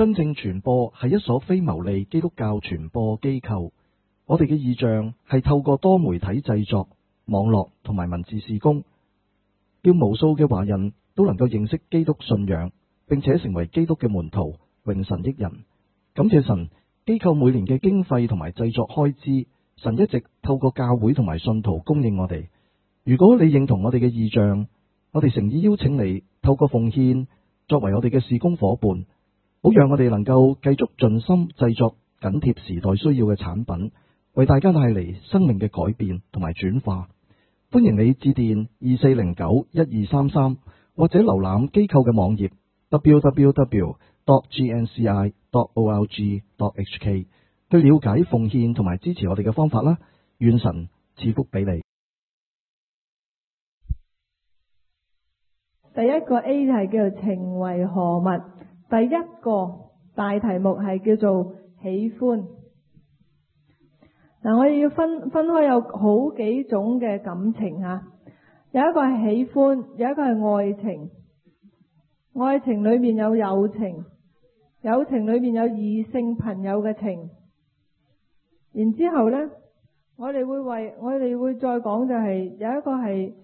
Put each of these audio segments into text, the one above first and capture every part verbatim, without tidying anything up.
真正傳播係一所非牟利基督教傳播機構。我哋嘅異象係透過多媒體製作、網絡同埋文字事工，叫無數嘅華人都能夠認識基督信仰，並且成為基督嘅門徒，榮神益人。感謝神，機構每年嘅經費同埋製作開支，神一直透過教會同埋信徒供應我哋。如果你認同我哋嘅異象，我哋誠意邀請你透過奉獻作為我哋嘅事工夥伴，好讓我哋能夠繼續盡心製作緊貼時代需要嘅產品，為大家帶嚟生命嘅改變同埋轉化。歡迎你致電二四零九一二三三，或者瀏覽機構嘅網頁 double-u double-u double-u dot g n c i dot org dot h k 去了解奉獻同埋支持我哋嘅方法啦。願神賜福俾你。 第一個 A 係叫做情為何物，第一個大題目係叫做喜歡。嗱，我哋要分分開有好幾種嘅感情吓，有一個係喜歡，有一個係愛情。愛情裏面有友情，友情裏面有異性朋友嘅情。然之後呢，我哋會為我哋會再講就係有一個係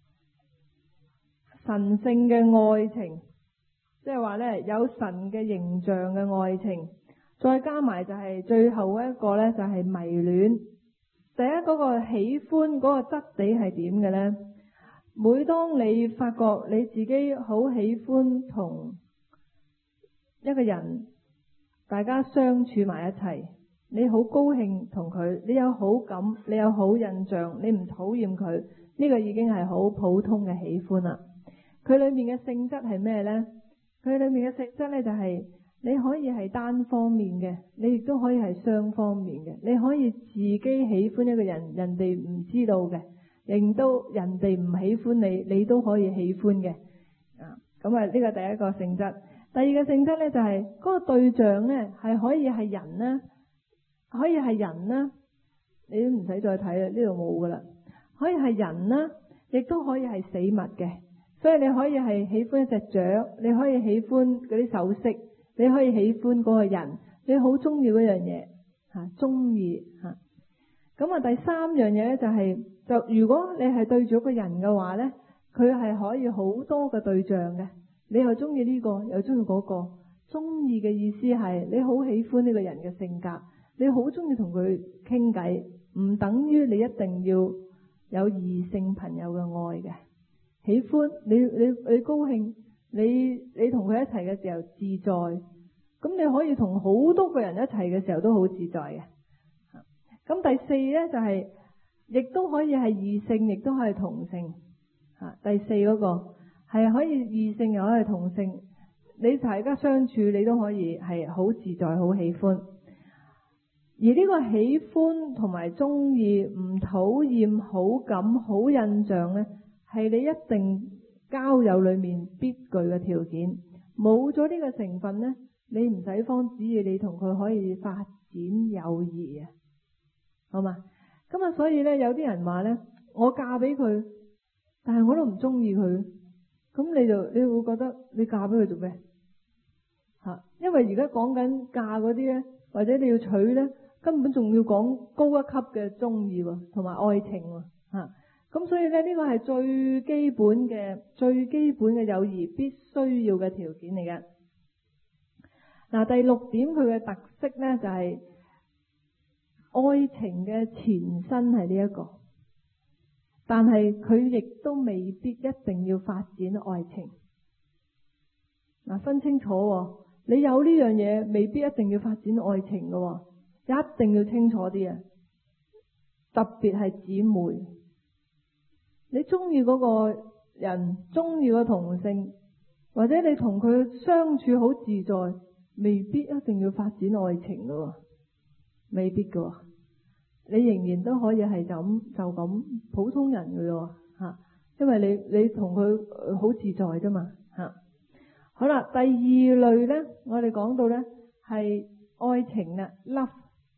神聖嘅愛情，即係話呢，有神嘅形象嘅愛情。再加埋就係最後一個呢，就係迷戀。第一嗰個喜歡嗰個質地係點嘅呢？每當你發覺你自己好喜歡同一個人，大家相處埋一齊，你好高興同佢，你有好感，你有好印象，你唔討厭佢，呢個已經係好普通嘅喜歡啦。佢裏面嘅性質係咩呢？佢裏面嘅性質呢，就係你可以係單方面嘅，你亦都可以係雙方面嘅。你可以自己喜歡一個人，人哋唔知道嘅，亦都人哋唔喜歡你，你都可以喜歡嘅。啊，咁啊呢個第一個性質。第二個性質呢，就係嗰個對象呢，係可以係人啦，可以係人啦，你都唔使再睇啦，呢度冇噶啦。可以係人啦，亦都可以係死物嘅。所以你可以係喜歡一隻雀，你可以喜歡嗰啲首飾，你可以喜歡嗰個人，你好中意嗰樣嘢吓，中意吓。咁啊，第三樣嘢咧就係、是，就如果你係對住一個人嘅話咧，佢係可以好多個對象嘅，你又中意呢個，又中意嗰個。中意嘅意思係你好喜歡呢個人嘅性格，你好中意同佢傾偈，唔等於你一定要有異性朋友嘅愛嘅。喜歡你你你高興，你你同佢一齊嘅時候自在，咁你可以同好多個人一齊嘅時候都好自在嘅。咁第四呢，就係、是，亦都可以係異性，亦都可以同性。吓，第四嗰個係可以異性又可以同性，你大家相處你都可以係好自在，好喜歡。而呢個喜歡同埋中意、唔討厭、好感、好印象呢，係你一定交友裏面必具嘅條件。冇咗呢個成分呢，你唔使慌，只要你同佢可以發展友誼啊，好嘛？咁啊，所以呢，有啲人話呢，我嫁俾佢，但係我都唔中意佢，咁你就你會覺得你嫁俾佢做咩？吓，因為而家講緊嫁嗰啲呢，或者你要娶呢，根本仲要講高一級嘅中意同埋愛情吓。咁所以咧，呢個係最基本嘅、最基本嘅友誼必須要嘅條件嚟嘅。嗱，第六點佢嘅特色咧，就係愛情嘅前身係呢一個，但係佢亦都未必一定要發展愛情。嗱，分清楚喎，你有呢樣嘢，未必一定要發展愛情㗎，一定要清楚啲啊！特別係姊妹。你中意嗰個人，中意個同性，或者你同佢相處好自在，未必一定要發展愛情㗎，未必㗎。你仍然都可以係就咁就咁普通人㗎吓，因為你你同佢好自在啫嘛吓。好啦，第二類呢，我哋講到呢係愛情啦 ，love，love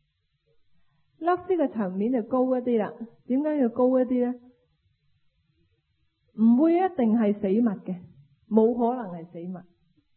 love 呢個層面就高一啲啦。點解要高一啲呢？唔會一定係死物嘅，冇可能係死物，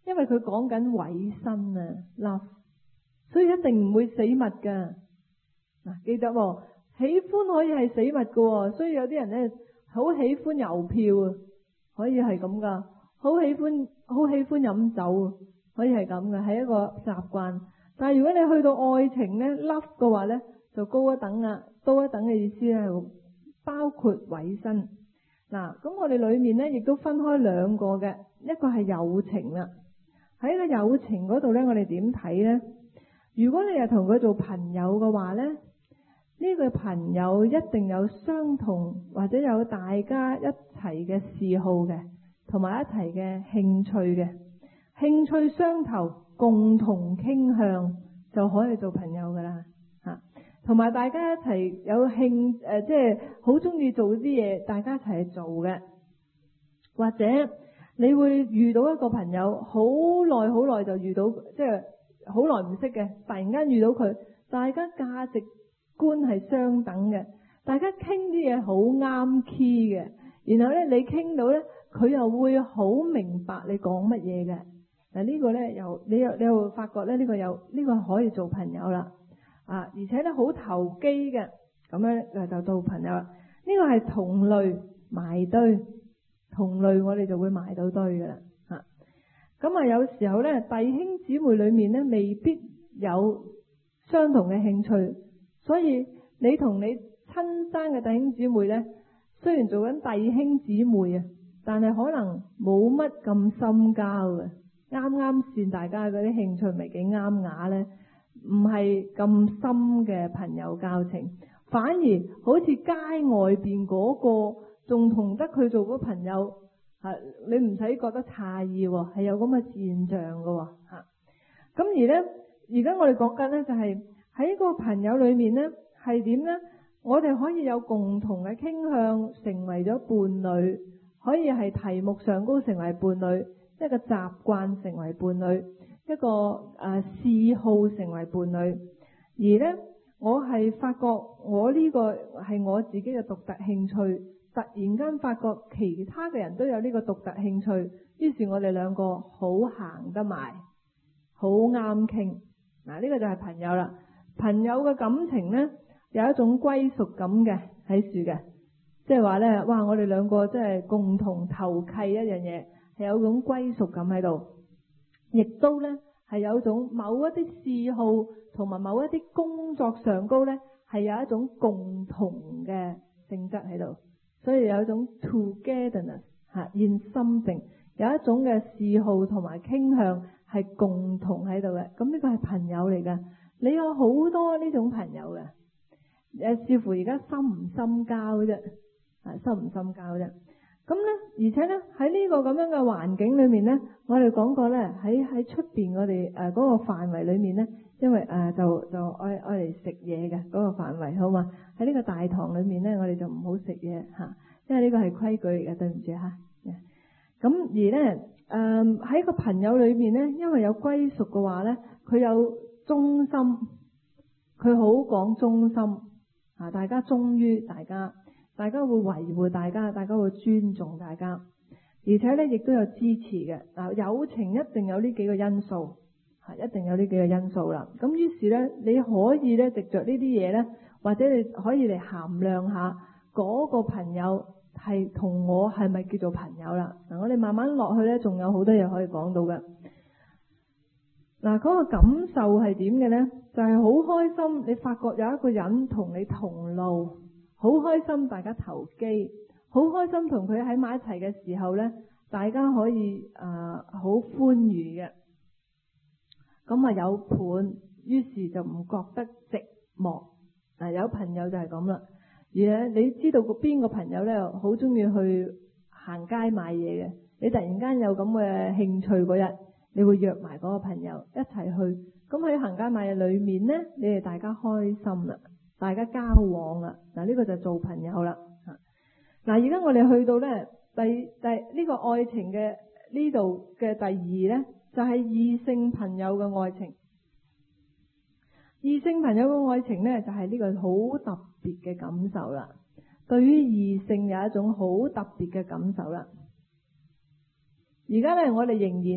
因為佢講緊委身啊 love， 所以一定唔會死物噶。嗱，記得喎，喜歡可以係死物噶，所以有啲人咧好喜歡郵票啊，可以係咁噶，好喜歡好喜歡飲酒，可以係咁噶，係一個習慣。但係如果你去到愛情咧 love 嘅話咧，就高一等啦，高一等嘅意思咧係包括委身。嗱，咁我哋裏面咧亦都分開兩個嘅，一個係友情啦。喺個友情嗰度咧，我哋點睇咧？如果你係同佢做朋友嘅話咧，呢個朋友一定有相同或者有大家一齊嘅嗜好嘅，同埋一齊嘅興趣嘅，興趣相投，共同傾向就可以做朋友噶啦吓。同埋大家一齊有興誒，即係好中意做啲嘢，大家一齊去做嘅。或者你會遇到一個朋友，好耐好耐就遇到，即係好耐唔識嘅，突然間遇到佢，大家價值觀係相等嘅，大家傾啲嘢好啱 key 嘅，然後咧你傾到咧，佢又會好明白你講乜嘢嘅。嗱，呢個咧又你又你又會發覺咧，呢個有呢個可以做朋友啦。啊，而且咧好投機嘅，咁樣就做朋友啦。呢個係同類埋堆，同類我哋就會埋到堆噶啦。吓，咁啊有時候咧弟兄姊妹裏面咧未必有相同嘅興趣，所以你同你親生嘅弟兄姊妹咧，雖然做緊弟兄姊妹啊，但係可能冇乜咁深交嘅，啱啱算大家嗰啲興趣咪幾啱牙咧。唔係咁深嘅朋友交情，反而好似街外邊嗰個仲同得佢做嗰朋友，係你唔使覺得詫異，係有咁嘅現象㗎吓。咁而呢，而家我哋講緊呢，就係喺個朋友裏面呢，係點呢？我哋可以有共同嘅傾向，成為咗伴侶，可以係題目上高成為伴侶，一個習慣成為伴侶。一個誒嗜好成為伴侶，而呢，我係發覺我呢個係我自己嘅獨特興趣，突然間發覺其他嘅人都有呢個獨特興趣，於是我哋兩個好行得埋，好啱傾。嗱，呢個就係朋友啦。朋友嘅感情呢，有一種歸屬感嘅喺處嘅，即係話呢，哇！我哋兩個即係共同投契一樣嘢，係有種歸屬感喺度。亦都咧係有一種某一啲嗜好同埋某一啲工作上高咧係有一種共同嘅性質喺度，所以有一種 togetherness 吓 in something，有一種嘅嗜好同埋傾向係共同喺度嘅。咁呢個係朋友嚟㗎，你有好多呢種朋友嘅，誒視乎而家深唔深交啫，啊深唔深交啫。咁咧，而且咧喺呢個咁樣嘅環境裏面咧，我哋講過咧喺喺出邊我哋誒嗰個範圍裏面咧，因為誒、呃、就就愛愛嚟食嘢嘅嗰個範圍，好嘛？喺呢個大堂裏面咧，我哋就唔好食嘢吓，因為呢個係規矩嚟嘅，對唔住吓。咁而咧誒喺個朋友裏面咧，因為有歸屬嘅話咧，佢有忠心，佢好講忠心啊！大家忠於大家。大家會維護大家，大家會尊重大家，而且咧亦都有支持嘅。嗱，友情一定有呢幾個因素，係一定有呢幾個因素啦。咁於是咧，你可以咧藉着呢啲嘢咧，或者你可以嚟衡量下嗰個朋友係同我係咪叫做朋友啦。嗱，我哋慢慢落去咧，仲有好多嘢可以講到嘅。嗱，嗰個感受係點嘅咧？就係好開心，你發覺有一個人同你同路。好開心，大家投機，好開心同佢喺埋一齊嘅時候呢，大家可以誒好歡愉嘅，咁啊有伴，於是就唔覺得寂寞。嗱，有朋友就係咁啦，而且你知道個邊個朋友呢，好中意去行街買嘢嘅，你突然間有咁嘅興趣嗰日，你會約埋嗰個朋友一齊去，咁喺行街買嘢裏面呢，你哋大家開心啦。大家交往啦，嗱、這、呢個就做朋友啦。嗱，而家我哋去到咧第第呢個愛情嘅呢度嘅第二咧，就係異性朋友嘅愛情。異性朋友嘅愛情咧，就係呢個好特別嘅感受啦。對於異性有一種好特別嘅感受啦。而家咧，我哋仍然咧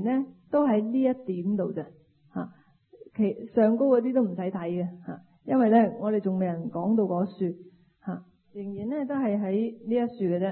都喺呢一點度啫吓，其上高嗰啲都唔使睇嘅吓，因為咧我哋仲未人講到嗰樹吓，仍然咧都係喺呢一樹嘅啫，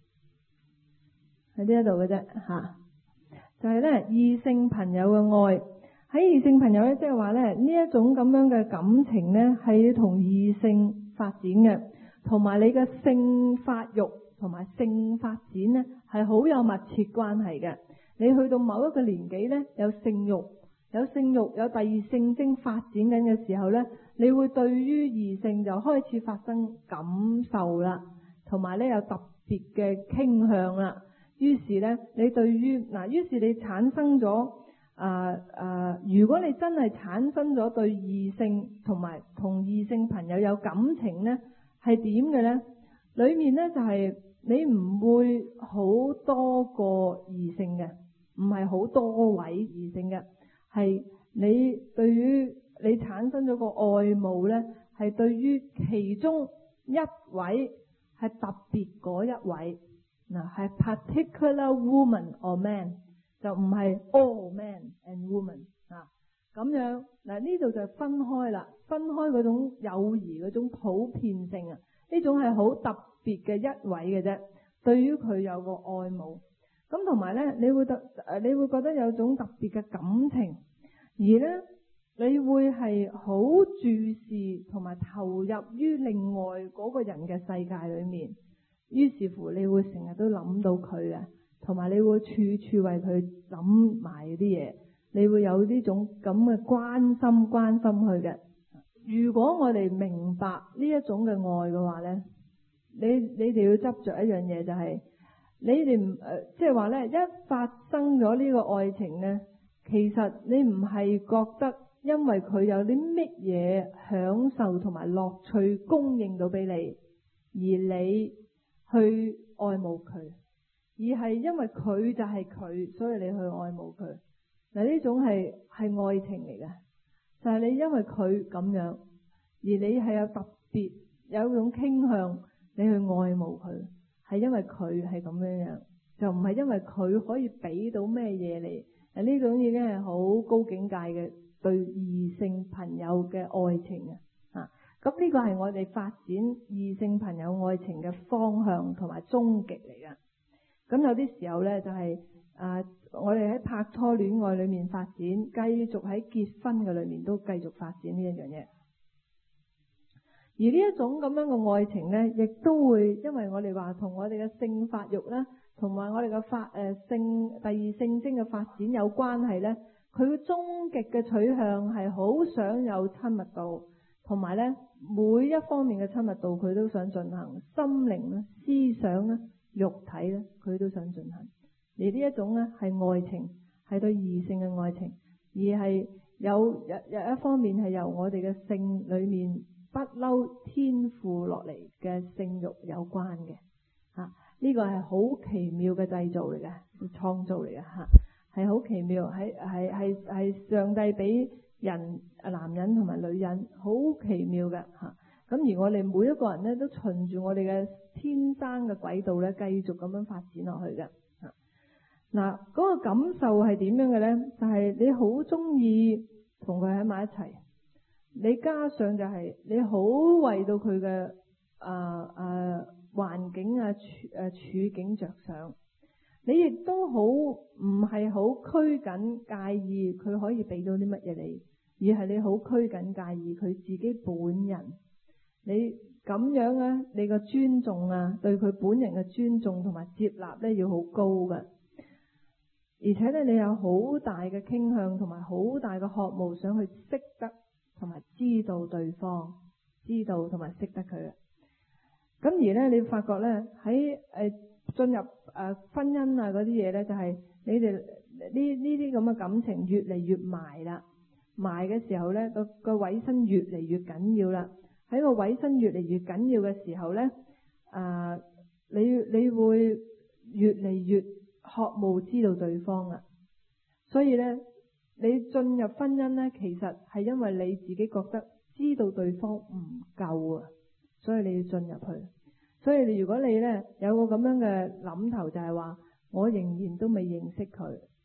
喺呢一度嘅啫吓，就係咧異性朋友嘅愛。喺異性朋友咧，即係話咧呢一種咁樣嘅感情咧，係同異性發展嘅，同埋你嘅性發育同埋性發展咧係好有密切關係嘅。你去到某一個年紀咧，有性慾、有性慾、有第二性徵發展緊嘅時候咧，你會對於異性就開始發生感受啦，同埋咧有特別嘅傾向啦。於是咧，你對於嗱，於是你產生咗。啊啊！如果你真係產生咗對異性同埋同異性朋友有感情呢，係點嘅呢？裏面呢，就係你唔會好多個異性嘅，唔係好多位異性嘅，係你對於你產生咗個愛慕呢，係對於其中一位係特別嗰一位，嗱係 particular woman or man。就唔係 all men and women 啊，咁樣嗱呢度就分開啦，分開嗰種友誼嗰種普遍性啊，呢種係好特別嘅一位嘅啫。對於佢有個愛慕，咁同埋咧，你會得誒，你會覺得有種特別嘅感情，而咧你會係好注視同埋投入於另外嗰個人嘅世界裏面，於是乎你會成日都諗到佢啊。同埋你會處處為佢諗埋啲嘢，你會有呢種咁嘅關心關心佢嘅。如果我哋明白呢一種嘅愛嘅話呢，你你哋要執着一樣嘢，就係你哋唔誒，即係話呢，一發生咗呢個愛情呢，其實你唔係覺得因為佢有啲乜嘢享受同埋樂趣供應到俾你，而你去愛慕佢。而係因為佢就係佢，所以你去愛慕佢。嗱，呢種係係愛情嚟嘅，就係你因為佢咁樣，而你係有特別有一種傾向，你去愛慕佢，係因為佢係咁樣樣，就唔係因為佢可以俾到咩嘢你。嗱，呢種已經係好高境界嘅對異性朋友嘅愛情啊！啊，咁呢個係我哋發展異性朋友愛情嘅方向同埋終極嚟嘅。咁有啲時候呢，就係、是、啊，我哋喺拍拖戀愛裏面發展，繼續喺結婚嘅裏面都繼續發展呢一樣嘢。而呢一種咁樣嘅愛情呢，亦都會因為我哋話同我哋嘅性發育啦，同埋我哋嘅發誒、呃、性第二性徵嘅發展有關係呢。佢嘅終極嘅取向係好想有親密度，同埋呢每一方面嘅親密度佢都想進行，心靈啦、思想啦、肉體咧，佢都想進行。而呢一種咧係愛情，係對異性嘅愛情，而係有有有一方面係由我哋嘅性裏面不嬲天賦落嚟嘅性慾有關嘅吓。呢、這個係好奇妙嘅製造嚟嘅，創造嚟嘅吓，係好奇妙，係係係係上帝俾人男人同埋女人好奇妙嘅吓。咁而我哋每一個人咧都循住我哋嘅天生嘅軌道咧，繼續咁樣發展落去嘅。嗱，嗰個感受係點樣嘅咧？就係你好中意同佢喺埋一齊，你加上就係你好為到佢嘅啊啊環境啊處誒處境着想，你亦都好唔係好拘謹介意佢可以俾到啲乜嘢你，而係你好拘謹介意佢自己本人。你咁樣咧，你個尊重啊，對佢本人嘅尊重同埋接納咧，要好高嘅。而且咧，你有好大嘅傾向同埋好大嘅渴慕，想去識得同埋知道對方，知道同埋識得佢。咁而咧，你發覺咧喺誒進入誒、呃、婚姻啊嗰啲嘢咧，就係、是、你哋呢呢啲咁嘅感情越嚟越埋啦，埋嘅時候咧，個個委身越嚟越緊要啦。喺個委身越嚟越緊要嘅時候咧，啊、呃，你你會越嚟越渴慕知道對方啊。所以咧，你進入婚姻咧，其實係因為你自己覺得知道對方唔夠啊，所以你要進入去。所以如果你咧有個咁樣嘅諗頭，就係話我仍然都未認識佢，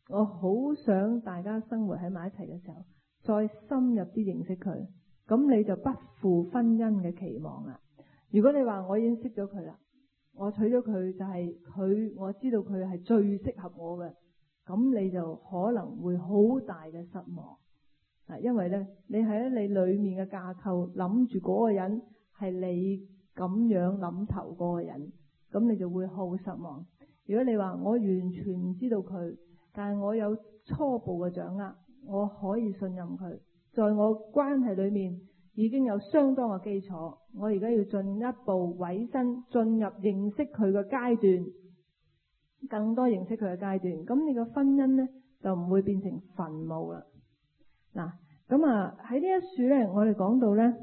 我好想大家生活喺埋一齊嘅時候，再深入啲認識佢，咁你就不負婚姻嘅期望啦。如果你話我已經識咗佢啦，我娶咗佢就係佢，我知道佢係最適合我嘅，咁你就可能會好大嘅失望。啊，因為咧，你喺你裏面嘅架構諗住嗰個人係你咁樣諗頭嗰個人，咁你就會好失望。如果你話我完全唔知道佢，但係我有初步嘅掌握，我可以信任佢，在我關係裏面已經有相當嘅基礎，我而家要進一步委身進入認識佢嘅階段，更多認識佢嘅階段，咁你個婚姻呢，就唔會變成墳墓啦。嗱，咁啊喺呢一處呢，我哋講到呢，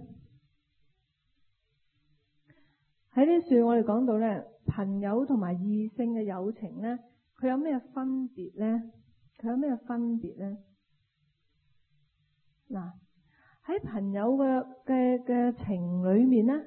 喺呢一處我哋講到呢，朋友同埋異性嘅友情呢，佢有咩分別呢？佢有咩分別呢？嗱，喺朋友嘅嘅嘅情裏面呢，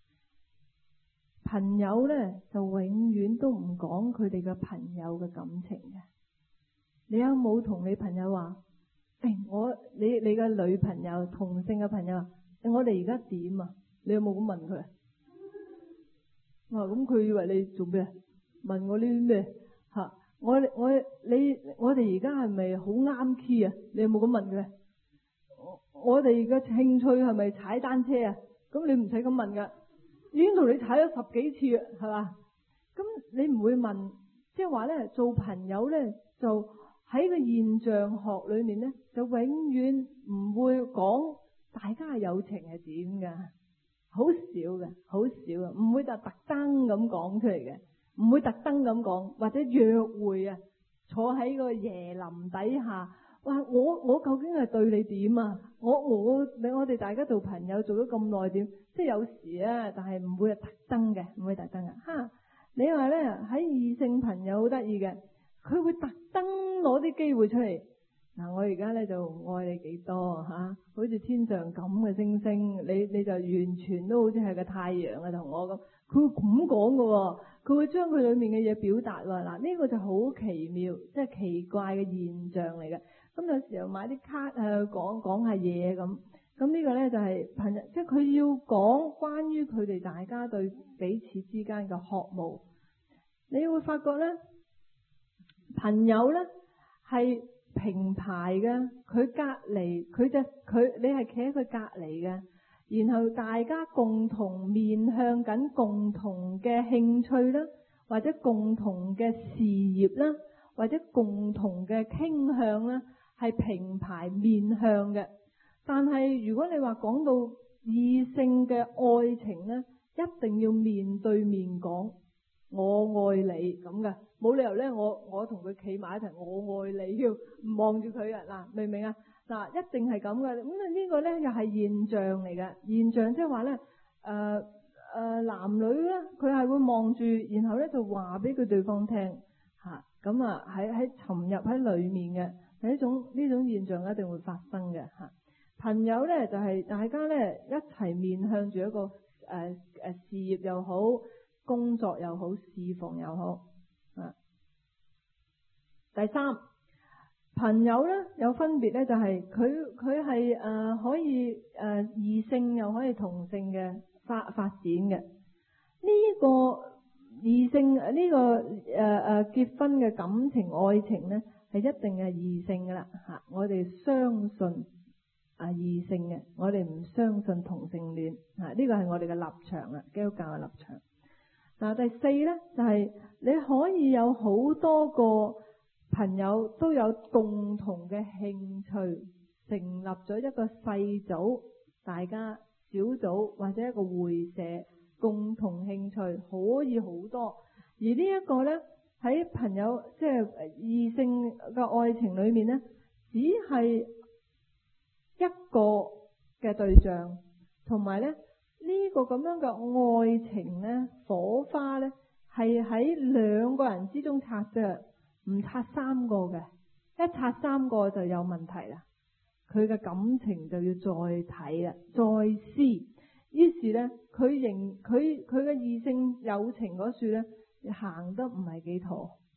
朋友呢就永遠都唔講佢哋嘅朋友嘅感情嘅。你有冇同你朋友話？誒、哎，我你你嘅女朋友同性嘅朋友，誒，我哋而家點啊？你有冇咁問佢？我話咁佢以為你做咩？問我呢啲咩？吓，我我你我哋而家係咪好啱 key 啊？你有冇咁問佢？我哋嘅興趣係咪踩單車啊？咁你唔使咁問噶，已經同你踩咗十幾次啊，係嘛？咁你唔會問，即係話咧，做朋友咧就喺個現象學裏面咧，就永遠唔會講大家嘅友情係點噶，好少嘅，好少嘅，唔會就特登咁講出嚟嘅，唔會特登咁講，或者約會啊，坐喺個椰林底下。哇！我我究竟係對你點啊？我我你我哋大家做朋友做咗咁耐點？即係有時啊，但係唔會係特登嘅，唔會特登嘅。哈！你話咧喺異性朋友好得意嘅，佢會特登攞啲機會出嚟。嗱，我而家咧就愛你幾多吓、啊？好似天上咁嘅星星，你你就完全都好似係個太陽啊，同我咁。佢會咁講嘅，佢會將佢裏面嘅嘢表達。嗱，呢個就好奇妙，即係奇怪嘅現象嚟嘅。咁有時候買啲卡啊，講講下嘢咁，咁呢個咧就係朋友，即係佢要講關於佢哋大家對彼此之間嘅渴慕。你會發覺咧，朋友咧係平排嘅，佢隔籬，佢就佢你係企喺佢隔籬嘅，然後大家共同面向緊共同嘅興趣啦，或者共同嘅事業啦，或者共同嘅傾向啦。係平排面向嘅，但係如果你話講到異性嘅愛情呢，一定要面對面講我愛你咁嘅，冇理由呢，我我同佢企埋一齊，我愛你要唔望住佢啊，嗱，明唔明啊？嗱，一定係咁嘅。咁啊呢個呢又係現象嚟嘅，現象即係話呢，誒、呃、誒、呃、男女呢，佢係會望住，然後呢就話俾佢對方聽吓，咁啊喺喺沉入喺裏面嘅。呢種呢種現象一定會發生嘅吓。朋友咧就係、是、大家咧一齊面向住一個誒誒、呃、事業又好，工作又好，侍奉又好啊。第三，朋友咧有分別咧，就係佢佢係誒可以誒異、呃、性又可以同性嘅發發展嘅。呢、這個異性呢、這個誒誒、呃、結婚嘅感情愛情咧。係一定係異性噶啦吓，我哋相信啊異性嘅，我哋唔相信同性戀吓，呢個係我哋嘅立場啦，基督教嘅立場。嗱，第四咧就係、是、你可以有好多個朋友都有共同嘅興趣，成立咗一個細組，大家小組或者一個會社，共同興趣可以好多，而呢一個咧。喺朋友即係異性嘅愛情裏面呢，只係一個嘅對象，同埋咧呢、呢個咁樣嘅愛情呢，火花呢，係喺兩個人之中擦嘅，唔擦三個嘅，一擦三個就有問題啦。佢嘅感情就要再睇啦，再思。於是呢，佢仍佢佢嘅異性友情嗰處呢。行得唔係幾妥，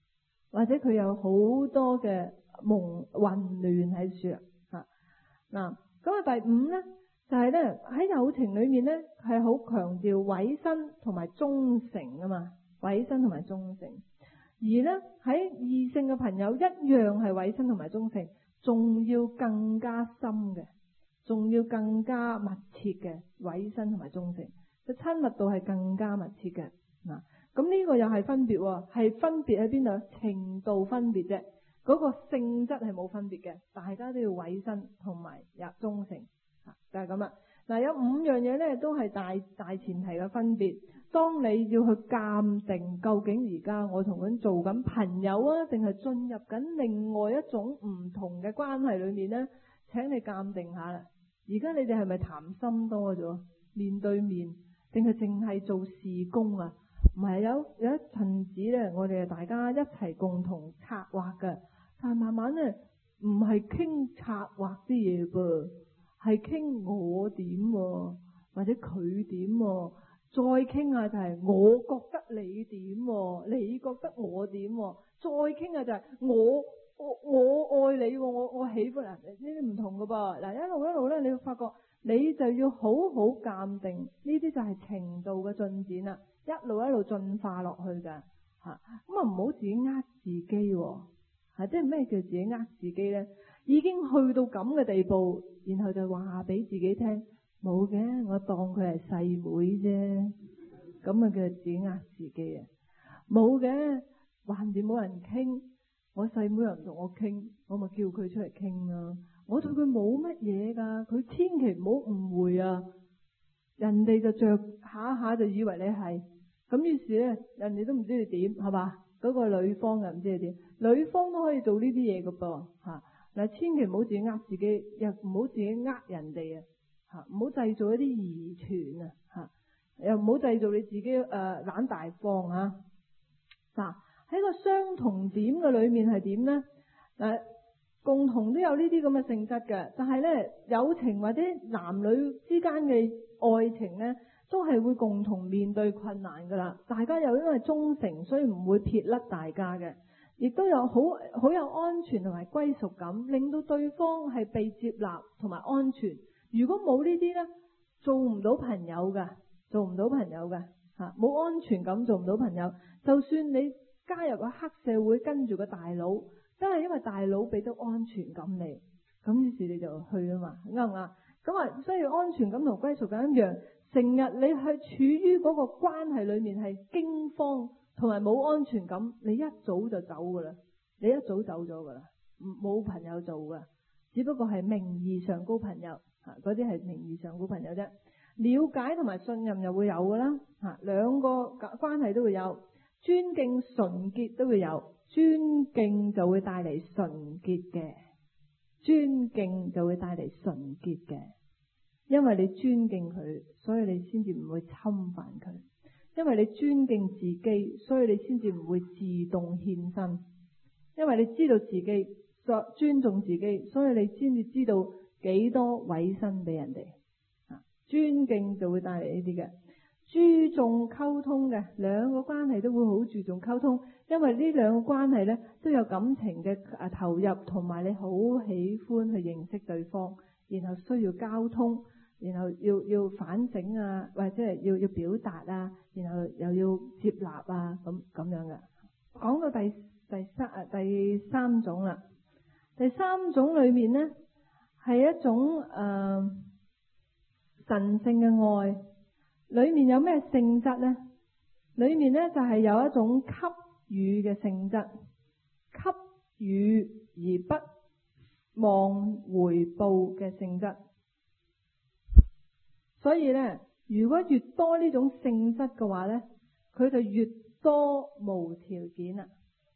或者佢有好多嘅蒙混亂喺處啊。嗱，咁啊第五咧就係咧喺友情裏面咧係好強調委身同埋忠誠啊嘛，委身同埋忠誠。而咧喺異性嘅朋友一樣係委身同埋忠誠，仲要更加深嘅，仲要更加密切嘅委身同埋忠誠，個親密度係更加密切嘅。嗱，咁呢個又係分別喎，係分別喺邊度？程度分別啫，嗰個性質係冇分別嘅，大家都要委身同埋入忠誠，就係咁啦。嗱，有五樣嘢咧都係大大前提嘅分別。當你要去鑑定究竟而家我同佢做緊朋友啊，定係進入緊另外一種唔同嘅關係裏面呢？請你鑑定下啦。而家你哋係咪談心多咗，面對面，定係淨係做事工啊？唔係，有有一陣子咧，我哋大家一齊共同策劃嘅，但係慢慢咧唔係傾策劃啲嘢噃，係傾我點喎，或者佢點喎。再傾下就係我覺得你點喎，你覺得我點喎，再傾下就係我我我愛你喎，我我喜歡人，呢啲唔同噶噃。嗱，一路一路咧，你會發覺你就要好好鑑定，呢啲就係程度嘅進展啦，一路一路進化落去噶吓。咁啊唔好自己呃自己喎，吓，即係咩叫自己呃自己咧？已經去到咁嘅地步，然後就話俾自己聽。冇嘅，我當佢係細妹啫，咁啊叫自己呃自己啊！冇嘅，橫掂冇人傾，我細妹又唔同我傾，我咪叫佢出嚟傾啦。我對佢冇乜嘢噶，佢千祈唔好誤會啊！人哋就着下下就以為你係，咁於是咧，人哋都唔知你點，係嘛？嗰個女方又唔知你點，女方都可以做呢啲嘢噶噃吓。嗱，千祈唔好自己呃自己，又唔好自己呃人哋啊！吓，唔好製造一啲疑團啊！吓，又唔好製造你自己誒懶大方啊！嗱，喺個相同點嘅裏面係點咧？誒，共同都有呢啲咁嘅性質嘅，但係咧友情或者男女之間嘅愛情咧，都係會共同面對困難噶啦。大家又因為忠誠，所以唔會撇甩大家嘅，亦都有好好有安全同埋歸屬感，令到對方係被接納同埋安全。如果冇呢啲咧，做唔到朋友噶，做唔到朋友噶吓，冇安全感做唔到朋友。就算你加入個黑社會，跟住個大佬，都係因為大佬俾到安全感你，咁於是你就去啊嘛，啱唔啱？咁啊，所以安全感同歸屬感一樣，成日你係處於嗰個關係裏面係驚慌同埋冇安全感，你一早就走噶啦，你一早走咗噶啦，冇朋友做噶，只不過係名義上高朋友。嗰啲係名義上好朋友啫，了解同埋信任又會有噶啦，吓，兩個關係都會有，尊敬純潔都會有，尊敬就會帶嚟純潔嘅，尊敬就會帶嚟純潔嘅，因為你尊敬佢，所以你先至唔會侵犯佢，因為你尊敬自己，所以你先至唔會自動獻身，因為你知道自己尊重自己，所以你先至知道幾多委身俾人哋，尊敬就會帶嚟呢啲嘅，注重溝通嘅，兩個關係都會好注重溝通，因為呢兩個關係咧都有感情嘅誒投入，同埋你好喜歡去認識對方，然後需要交通，然後要要反省啊，或者係要要表達啊，然後又要接納啊，咁咁樣嘅。講到第第三誒第三種啦，第三種裏面咧。係一種誒、呃、神聖嘅愛，裏面有咩性質呢？裏面呢就係、是、有一種給予嘅性質，給予而不望回報嘅性質。所以呢，如果越多呢種性質嘅話呢，佢就越多無條件啦。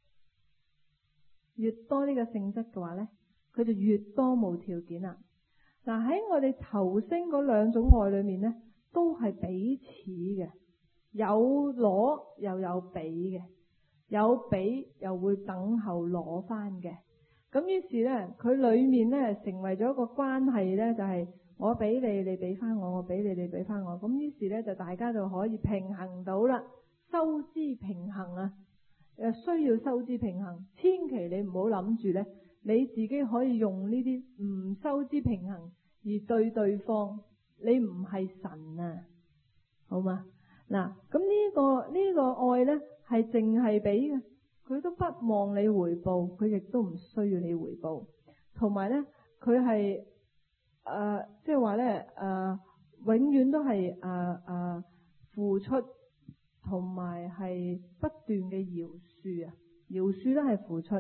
越多呢個性質嘅話呢，佢就越多無條件啦。嗱，喺我哋頭先嗰兩種愛裏面呢，都係彼此嘅，有攞又有俾嘅，有俾又會等候攞翻嘅。咁於是呢，佢裏面呢成為咗一個關係呢，就係我俾你，你俾翻我，我俾你，你俾翻我。咁於是呢，就大家就可以平衡到啦，收支平衡啊。 誒需要收支平衡，千祈你唔好諗住咧，你自己可以用呢啲唔收支平衡而對對方，你唔係神啊，好嘛？嗱，咁呢個呢個愛咧係淨係俾嘅，佢都不望你回報，佢亦都唔需要你回報，同埋咧佢係誒即係話咧誒永遠都係誒誒付出。同埋係不斷嘅饒恕啊，饒恕都係付出。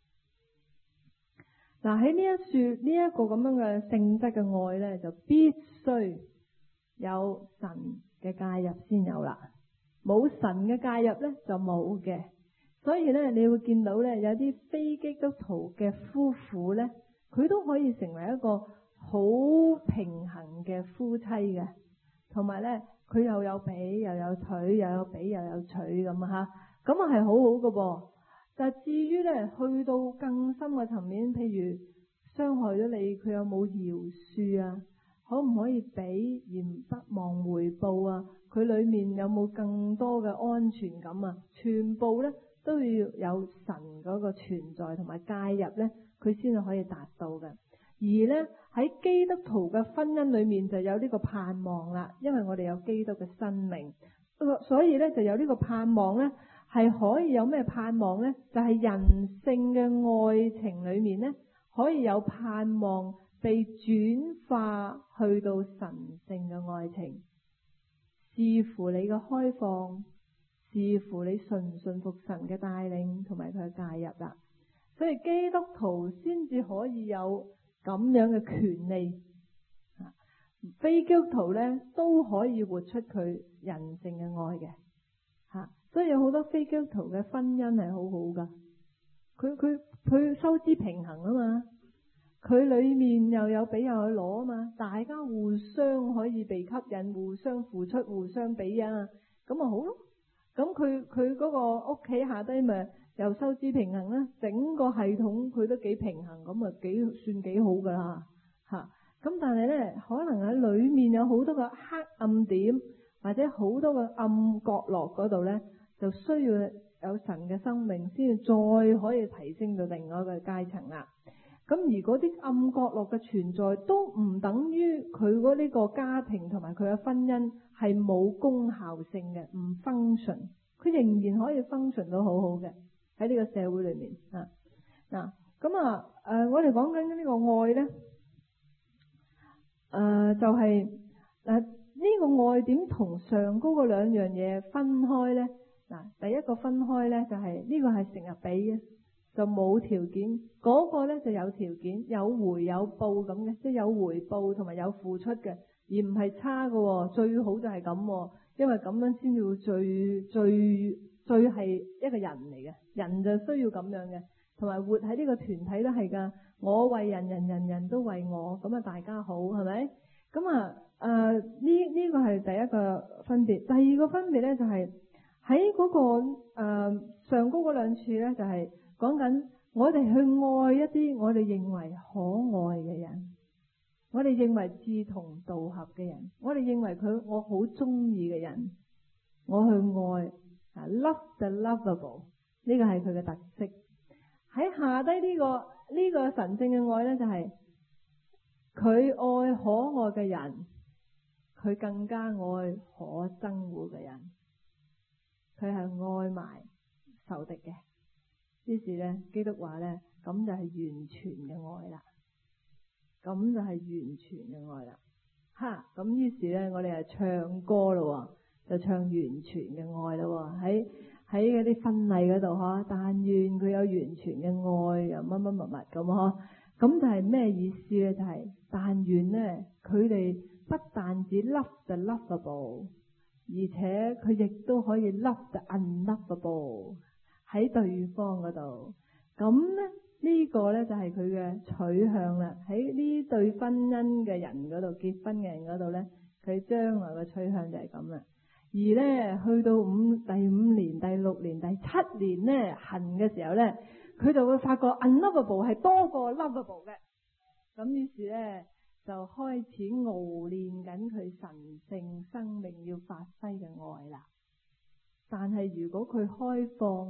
嗱，喺呢一樹呢一個咁樣嘅性質嘅愛咧，就必須有神嘅介入先有啦。冇神嘅介入咧就冇嘅。所以咧，你會見到咧有啲非基督徒嘅夫婦咧，佢都可以成為一個好平衡嘅夫妻嘅，同埋咧。佢又有俾又有取，又有俾又有取咁啊吓，咁啊係好好嘅噃。但係至於咧，去到更深嘅層面，譬如傷害咗你，佢有冇饒恕啊？可唔可以俾而不忘回報啊？佢裏面有冇更多嘅安全感啊？全部咧都要有神嗰個存在同埋介入咧，佢先至可以達到嘅。而咧喺基督徒嘅婚姻裏面就有呢個盼望啦，因為我哋有基督嘅生命，所以咧就有呢個盼望咧，係可以有咩盼望咧？就係人性嘅愛情裏面咧，可以有盼望被轉化去到神性嘅愛情，視乎你嘅開放，視乎你信唔信服神嘅帶領同埋佢嘅介入啦。所以基督徒先至可以有咁樣嘅權利，非基督徒咧都可以活出佢人性嘅愛嘅，吓，所以有好多非基督徒嘅婚姻係好好噶，佢佢佢收支平衡啊嘛，佢裏面又有俾又有攞啊嘛，大家互相可以被吸引，互相付出，互相俾啊，咁咪好咯，咁佢佢嗰個屋企下低咪又收支平衡啦，整個系統佢都幾平衡，咁啊幾算幾好噶啦吓。咁但係咧，可能喺裏面有好多個黑暗點，或者好多個暗角落嗰度咧，就需要有神嘅生命先至再可以提升到另外一個階層啦。咁而嗰啲暗角落嘅存在，都唔等於佢嗰呢個家庭同埋佢嘅婚姻係冇功效性嘅，唔 function， 佢仍然可以 function 到好好嘅。喺呢個社會裏面啊，嗱咁啊，誒、呃，我哋講緊呢個愛咧，誒、呃，就係誒呢個愛點同上高嗰兩樣嘢分開咧？嗱、呃，第一個分開咧就係、是、呢、這個係成日俾嘅，就冇條件；嗰、那個咧就有條件，有回有報咁嘅，即係有回報同埋有付出嘅，而唔係差嘅，最好就係咁，因為咁樣先至會最最。最係一個人嚟嘅，人就需要咁樣嘅，同埋活喺呢個團體都係噶。我為人人，人人都為我，咁啊大家好，係咪？咁啊誒呢呢個係第一個分別。第二個分別咧就係喺嗰個誒、呃、上高嗰兩處咧，就係講緊我哋去愛一啲我哋認為可愛嘅人，我哋認為志同道合嘅人，我哋認為佢我好中意嘅人，我去愛。Love the lovable， 呢個係佢嘅特色。喺下低呢個呢個神聖嘅愛咧，就係佢愛可愛嘅人，佢更加愛可憎惡嘅人，佢係愛埋仇敵嘅。於是咧，基督話咧，咁就係完全嘅愛啦，咁就係完全嘅愛啦。哈，咁於是咧，我哋係唱歌咯。就唱完全嘅愛咯，喺喺嗰啲婚禮嗰度嗬，但願佢有完全嘅愛，又乜乜乜乜咁嗬，咁就係咩意思咧？就係、是、但願咧，佢哋不但止 love the lovable， 而且佢亦都可以 love the unlovable 喺對方嗰度。咁咧呢、這個咧就係佢嘅取向啦。喺呢對婚姻嘅人嗰度，結婚嘅人嗰度咧，佢將來嘅取向就係咁啦。而咧，去到五第五年、第六年、第七年咧，行嘅時候咧，佢就會發覺 unlovable 係多過 lovable 嘅。咁於是咧，就開始熬練緊佢神聖生命要發揮嘅愛啦。但係如果佢開放，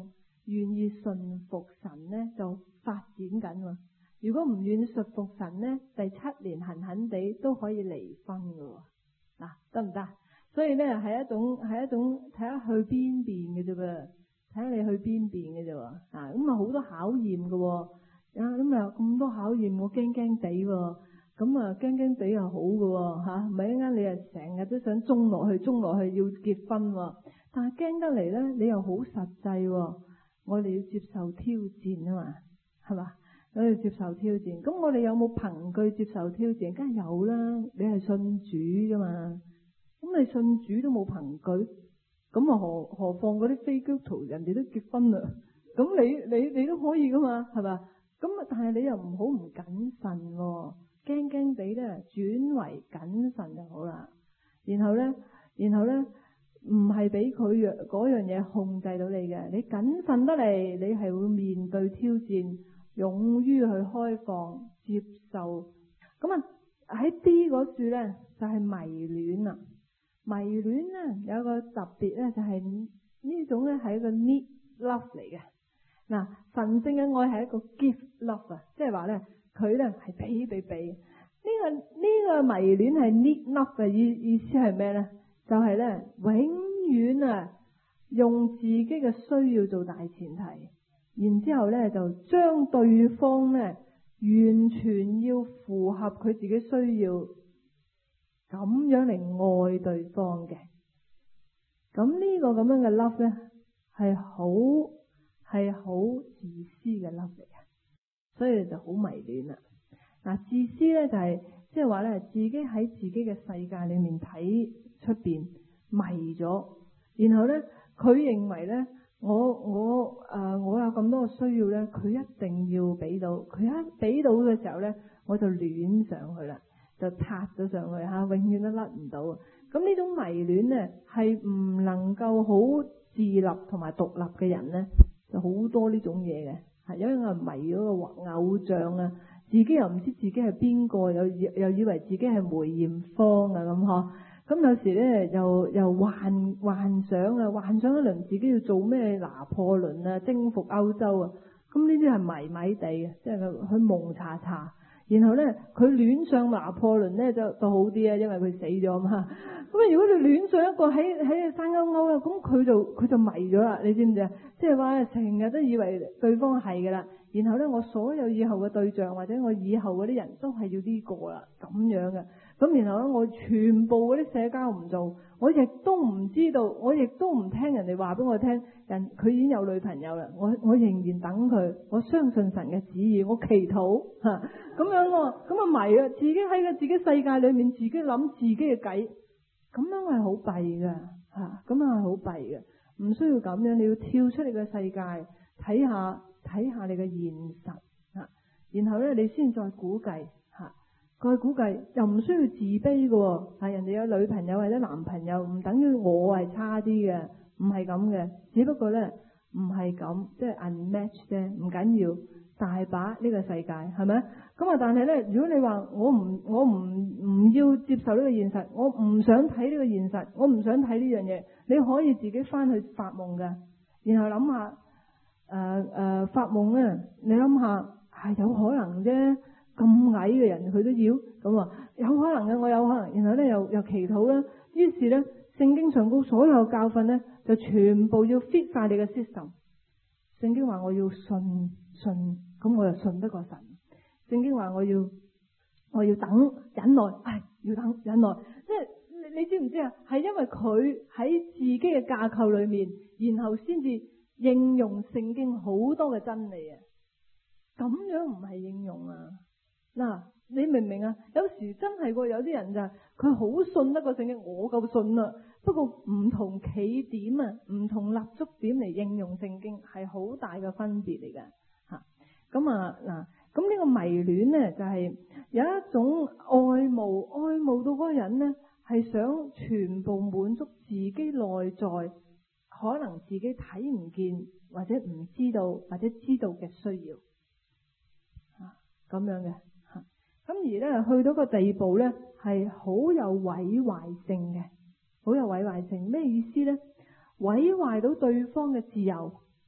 願意順服神呢，就發展緊喎。如果唔願意順服神呢，第七年痕痕地都可以離婚㗎。嗱，得唔得？所以呢係一種係一種睇下去邊邊嘅啫噃，睇下你去邊邊嘅啫喎。啊，咁啊好多考驗㗎喎。啊，咁啊咁多考驗，我驚驚地喎。咁啊驚驚地又好㗎喎，吓，唔係一陣間你啊成日都想衝落去，衝落去要結婚喎。但係驚得嚟咧，你又好實際喎。我哋要接受挑戰啊嘛，係嘛？我哋接受挑戰。咁我哋有冇憑據接受挑戰？梗係有啦。你係信主噶嘛？咁你信主都冇憑據，咁啊何何況嗰啲非基督徒，人哋都結婚啦。咁你你你都可以噶嘛？係嘛？咁啊，但係你又唔好唔謹慎喎，驚驚地咧轉為謹慎就好啦。然後咧，然後咧。唔係俾佢嗰樣嘢控制到你嘅，你謹慎得嚟，你係會面對挑戰，勇於去開放接受。咁啊喺 D 嗰處咧就係、是、迷戀啦。迷戀咧有個特別咧就係、是、呢種咧係一個 need love 嚟嘅。嗱，神聖嘅愛係一個 give love 啊，即係話咧佢咧係俾俾俾。呢、這個呢、這個迷戀係 need love 嘅意意思係咩咧？就係咧，永遠啊，用自己嘅需要做大前提，然之後咧就將對方咧完全要符合佢自己需要，咁樣嚟愛對方嘅。咁呢個咁樣嘅 love 咧，係好係好自私嘅 love 嚟嘅，所以就好迷戀啦。嗱，自私咧就係即係話咧，自己喺自己嘅世界裏面睇。出邊迷咗，然後咧佢認為咧，我我誒、呃、我有咁多嘅需要咧，佢一定要俾到，佢一俾到嘅時候咧，我就戀上去啦，就撻咗上去吓，永遠都甩唔到。咁呢種迷戀咧，係唔能夠好自立同埋獨立嘅人咧，就好多呢種嘢嘅，係因為我迷咗個偶像啊，自己又唔知自己係邊個，又又以為自己係梅艷芳啊咁嗬。咁有時咧又又幻幻想啊，幻想一輪自己要做咩拿破崙啊，征服歐洲啊，咁呢啲係迷迷地嘅，即係佢佢蒙查查。然後咧佢戀上拿破崙咧就就好啲啊，因為佢死咗嘛。咁啊如果你戀上一個喺喺山勾勾啊，咁佢就佢就迷咗啦，你知唔知啊？即係話成日都以為對方係噶啦，然後咧我所有以後嘅對象或者我以後嗰啲人都係要呢個啦，咁樣嘅。咁然後咧我全部嗰啲社交唔做，我亦都唔知道，我亦都唔聽人哋話俾我聽，人佢已經有女朋友啦，我我仍然等佢，我相信神嘅旨意，我祈禱吓，咁樣我咁啊迷啊，自己喺個自己世界裏面自己諗自己嘅計，咁樣係好弊噶吓，咁樣係好弊嘅，唔需要咁樣，你要跳出你嘅世界睇下睇下你嘅現實吓，然後咧你先再估計。佢估計又唔需要自卑嘅，係人哋有女朋友或者男朋友，唔等於我係差啲嘅，唔係咁嘅，只不過咧唔係咁，即係 unmatch 啫，唔緊要，大把呢個世界係咪？咁啊，但係咧，如果你話我唔我唔唔要接受呢個現實，我唔想睇呢個現實，我唔想睇呢樣嘢，你可以自己翻去發夢嘅，然後諗下誒誒發夢咧，你諗下係有可能啫。咁矮嘅人佢都要咁啊，有可能嘅，我有可能，然後咧又又祈禱啦，於是咧聖經上高所有教訓咧就全部要 fit 晒你嘅 system。聖經話我要信信，咁我又信得過神。聖經話我要我要等忍耐，唉，要等忍耐，即係你你知唔知啊？係因為佢喺自己嘅架構裏面，然後先至應用聖經好多嘅真理啊，咁樣唔係應用啊。嗱，你明唔明啊？有時真係喎，有啲人就係佢好信得過聖經，我夠信啦。不過唔同起點啊，唔同立足點嚟應用聖經係好大嘅分別嚟嘅吓。咁啊嗱，咁呢個迷戀咧就係有一種愛慕，愛慕到嗰個人咧係想全部滿足自己內在可能自己睇唔見或者唔知道或者知道嘅需要啊，咁樣嘅。咁而咧去到個地步咧，係好有毀壞性嘅，好有毀壞性。咩意思咧？毀壞到對方嘅自由，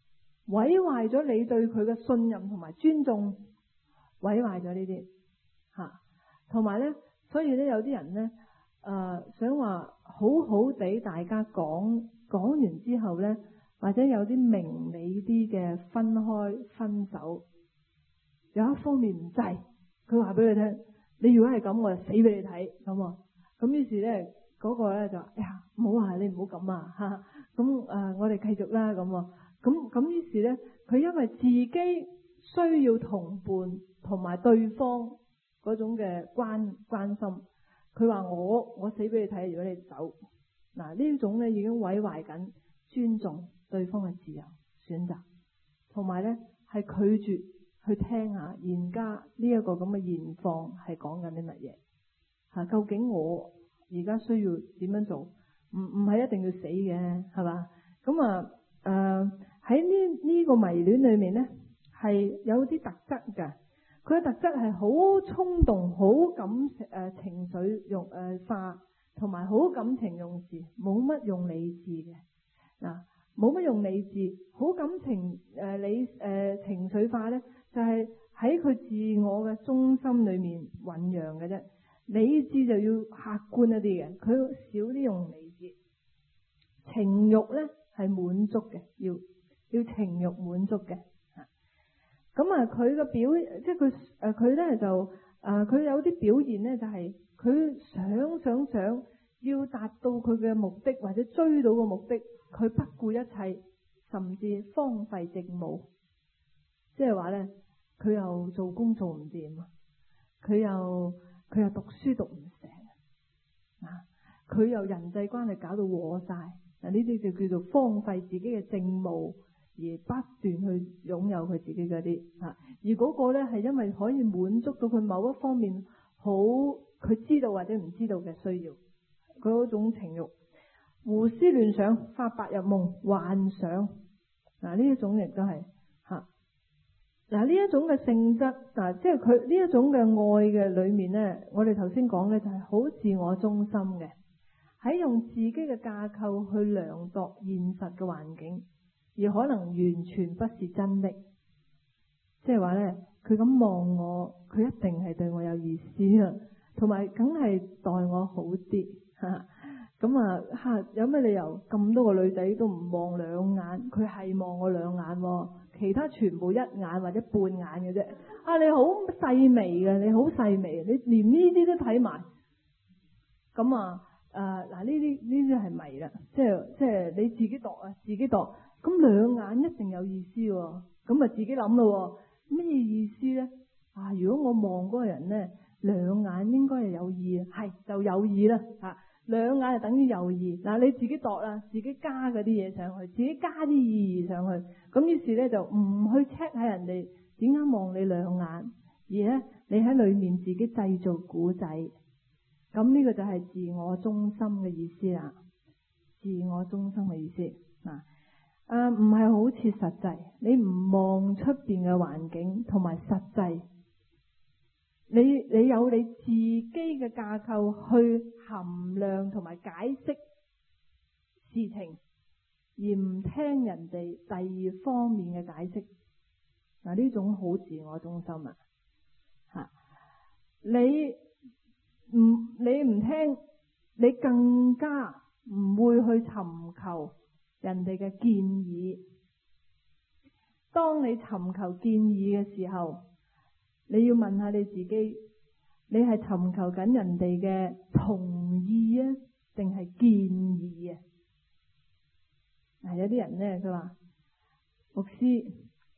毀壞咗你對佢嘅信任同埋尊重，毀壞咗呢啲吓，同埋咧，所以咧有啲人咧，誒、呃、想話好好地大家講講完之後咧，或者有啲明理啲嘅分開分手，有一方面唔制，佢話俾你聽，你如果係咁，我就死俾你睇咁啊，咁於是咧嗰、嗰個咧就哎呀唔好啊，你唔好咁啊吓，咁誒、呃、我哋繼續啦咁啊。咁咁於是咧，佢因為自己需要同伴同埋對方嗰種嘅關關心，佢話我我死俾你睇，如果你走，嗱呢種咧已經毀壞緊尊重對方嘅自由選擇，同埋咧係拒絕去聽下而家呢一個咁嘅現況係講緊啲乜嘢吓？究竟我而家需要點樣做？唔唔係一定要死嘅，係嘛？咁啊誒。喺呢呢個迷戀裏面呢，係有啲特質㗎。佢嘅特質係好衝動、好感誒、呃、情緒用誒、呃、化，同埋好感情用事，冇乜用理智嘅嗱，冇乜用理智，好感情誒、呃、理誒、呃、情緒化呢，就係喺佢自我嘅中心裏面醞釀嘅啫。理智就要客觀一啲嘅，佢少啲用理智。情慾呢係滿足嘅，要。要情慾滿足嘅，咁啊佢嘅表即係佢誒佢咧就誒佢、呃、有啲表現咧就係、是、佢想想想要達到佢嘅目的或者追到個目的，佢不顧一切，甚至荒廢政務，即係話咧佢又做工做唔掂，佢又佢又讀書讀唔成啊，佢又人際關係搞到和晒，嗱呢啲就叫做荒廢自己嘅政務。而不斷去擁有佢自己嗰啲吓，而嗰個咧係因為可以滿足到佢某一方面好佢知道或者唔知道嘅需要，佢嗰種情慾，胡思亂想，發白日夢，幻想，嗱呢一種亦都係吓，嗱呢一種嘅性質，嗱即係佢呢一種嘅愛嘅裏面咧，我哋頭先講咧就係好自我中心嘅，喺用自己嘅架構去量度現實嘅環境。而可能完全不是真的，即係話咧，佢咁望我，佢一定係對我有意思啊，同埋梗係待我好啲吓。咁啊吓，有咩理由咁多個女仔都唔望兩眼，佢係望我兩眼，其他全部一眼或者半眼嘅啫。啊，你好細微嘅，你好細微，你連呢啲都睇埋。咁啊誒嗱，呢啲呢啲係迷啦，即係即係你自己度啊，自己度。咁兩眼一定有意思喎，咁啊自己諗咯，咩意思咧？啊，如果我望嗰個人咧，兩眼應該係有意，係就有意啦吓，兩眼就等於有意。嗱，你自己度啦，自己加嗰啲嘢上去，自己加啲意義上去，咁於是咧就唔去 check 下人哋點解望你兩眼，而咧你喺裏面自己製造古仔，咁呢個就係自我中心嘅意思啦，自我中心嘅意思嗱。誒，唔係好切實際，你唔望出邊嘅環境同埋實際，你你有你自己嘅架構去衡量同埋解釋事情，而唔聽人哋第二方面嘅解釋，嗱呢種好自我中心啊！吓，你唔你唔聽，你更加唔會去尋求人哋嘅建議。當你尋求建議嘅時候，你要問下你自己，你係尋求緊人哋嘅同意啊，定係建議啊？嗱，有啲人咧，佢話牧師，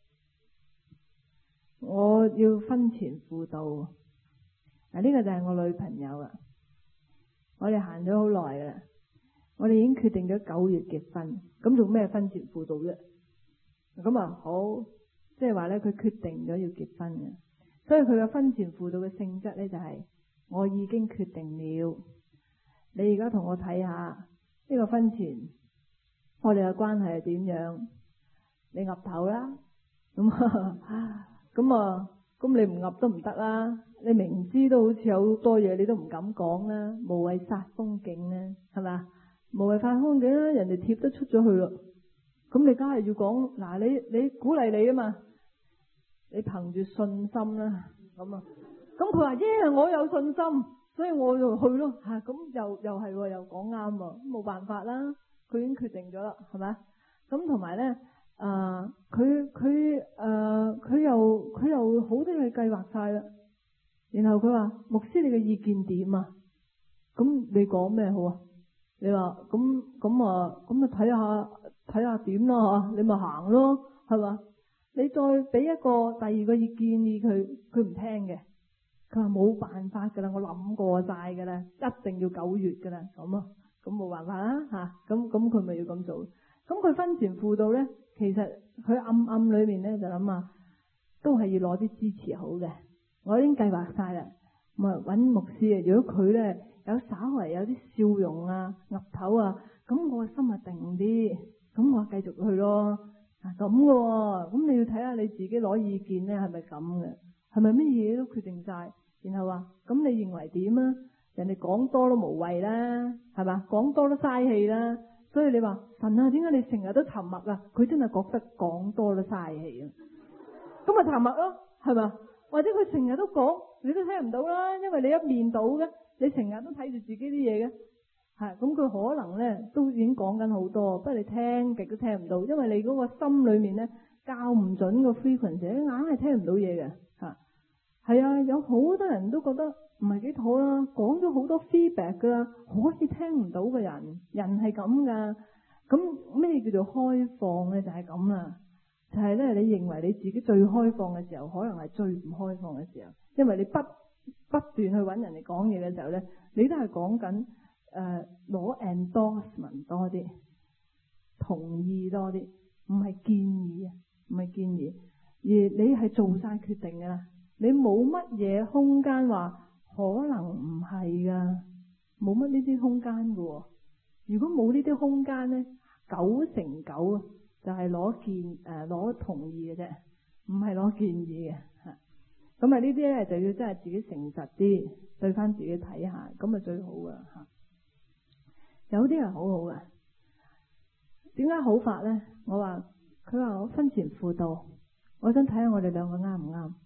我要婚前輔導。嗱，呢個就係我女朋友啦，我哋行咗好耐啦。我哋已經決定咗九月結婚，咁做咩婚前輔導啫？咁啊好，即係話咧，佢決定咗要結婚嘅，所以佢嘅婚前輔導嘅性質咧就係、是、我已經決定了，你而家同我睇下呢個婚前我哋嘅關係係點樣？你岌頭啦，咁咁啊，咁你唔岌都唔得啦，你明知都好似有好多嘢你都唔敢講啦，無謂煞風景咧，係嘛？無謂發空嘅啦，人哋貼得出咗去咯， 咁你梗係要講嗱，你你鼓勵你啊嘛，你憑住信心啦，咁啊，咁佢話耶，我有信心，所以我就去咯吓，咁、啊、又又係又講啱喎，冇辦法啦，佢已經決定咗啦，係咪？咁同埋咧，誒，佢佢誒，佢又佢又好多嘢計劃晒啦，然後佢話牧師你嘅意見點啊？咁你講咩好啊？你話咁咁啊咁啊睇下睇下點咯吓，你咪行咯，係嘛？你再俾一個第二個意建議佢，佢唔聽嘅，佢話冇辦法噶啦，我諗過晒噶啦，一定要九月噶啦，咁啊，咁冇辦法啦吓，咁咁佢咪要咁做？咁佢婚前輔導咧，其實佢暗暗裏面咧就諗啊，都係要攞啲支持好嘅，我已經計劃晒啦，咪揾牧師啊，如果佢咧有稍為有啲笑容啊、岌頭啊，咁我個心啊定啲，咁我繼續去咯。啊咁嘅喎，咁你要睇下你自己攞意見咧係咪咁嘅，係咪乜嘢都決定晒？然後話咁你認為點啊？人哋講多都無謂啦，係嘛？講多都嘥氣啦。所以你話神啊，點解你成日都沉默啊？佢真係覺得講多都嘥氣啊。咁咪沉默咯，係嘛？或者佢成日都講，你都聽唔到啦，因為你一面倒嘅，你成日都睇住自己啲嘢嘅。係咁，佢可能咧都已經講緊好多，不過你聽極都聽唔到，因為你嗰個心裏面咧校唔準個 frequency，硬係聽唔到嘢嘅吓。係啊，有好多人都覺得唔係幾妥啦，講咗好多 feedback 噶啦，可以聽唔到嘅人，人係咁噶。咁咩叫做開放咧？就係咁啦，就係咧你認為你自己最開放嘅時候，可能係最唔開放嘅時候，因為你不不斷去揾人哋講嘢嘅時候咧，你都係講緊。誒，攞、uh, endorsement 多啲，同意多啲，唔係建議啊，唔係建議，而你係做晒決定噶啦，你冇乜嘢空間話可能唔係噶，冇乜呢啲空間噶。如果冇呢啲空間咧，九成九啊，就係攞建誒攞同意嘅啫，唔係攞建議嘅吓。咁啊呢啲咧就要真係自己誠實啲，對翻自己睇下，咁啊最好噶吓。有啲係好好嘅，點解好法咧？我話佢話我婚前輔導，我想睇下我哋兩個啱唔啱，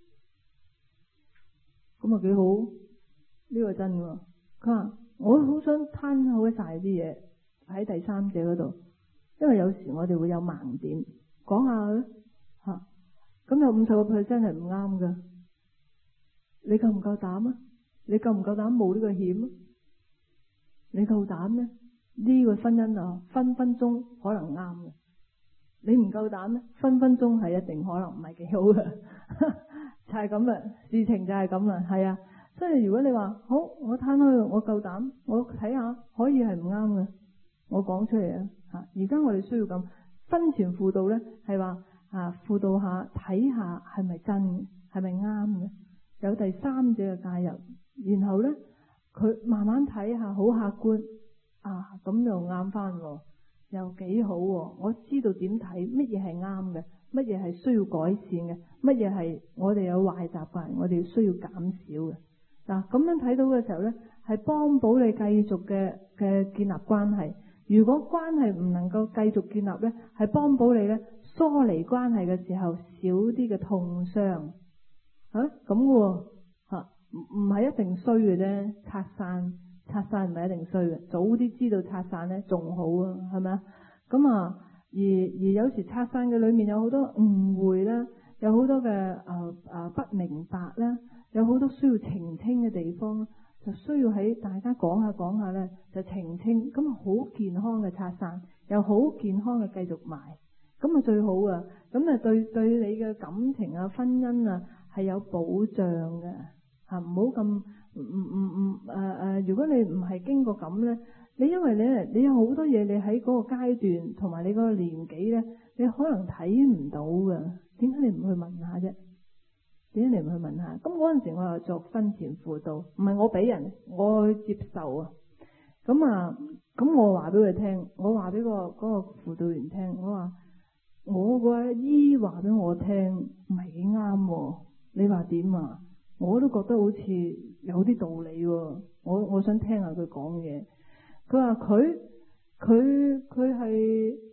咁啊幾好，呢個真嘅。佢話我好想攤好晒啲嘢喺第三者嗰度，因為有時我哋會有盲點，講下吓，咁有五十個 percent 係唔啱㗎，你夠唔夠膽啊？你夠唔夠膽冒呢個險啊？你夠膽咩？呢個婚姻啊，分分鐘可能啱嘅。你唔夠膽咧，分分鐘係一定可能唔係幾好嘅。就係咁啦，事情就係咁啦，係啊。所以如果你話好，我攤開，我夠膽，我睇下可以係唔啱嘅，我講出嚟啊吓。而家我哋需要咁婚前輔導咧，係話啊輔導下睇下係咪真嘅，係咪啱嘅，有第三者嘅介入，然後咧。佢慢慢睇下，好客觀啊，咁又啱翻，又幾好。我知道點睇，乜嘢係啱嘅，乜嘢係需要改善嘅，乜嘢係我哋有壞習慣，我哋需要減少嘅。嗱，咁樣睇到嘅時候咧，係幫補你繼續嘅嘅建立關係。如果關係唔能夠繼續建立咧，係幫補你咧疏離關係嘅時候少啲嘅痛傷。啊，咁嘅吓。唔唔係一定衰嘅啫，拆散拆散唔係一定衰嘅，早啲知道拆散咧仲好啊，係咪啊？咁啊，而而有時拆散嘅裏面有好多誤會啦，有好多嘅誒誒不明白啦，有好多需要澄清嘅地方，就需要喺大家講下講下咧就澄清，咁啊好健康嘅拆散，又好健康嘅繼續埋，咁啊最好啊，咁啊對對你嘅感情啊婚姻啊係有保障嘅。吓，唔好咁唔唔唔誒誒，如果你唔係經過咁咧，你因為你你有好多嘢，你喺嗰個階段同埋你嗰個年紀咧，你可能睇唔到㗎。點解你唔去問下啫？點解你唔去問下？咁嗰陣時我又做婚前輔導，唔係我俾人，我去接受啊。咁啊，咁我話俾佢聽，我話俾個嗰個輔導員聽，我話我個姨話俾我聽唔係幾啱，你話點啊？我都覺得好似有啲道理喎，我我想聽下佢講嘢。佢話佢佢佢係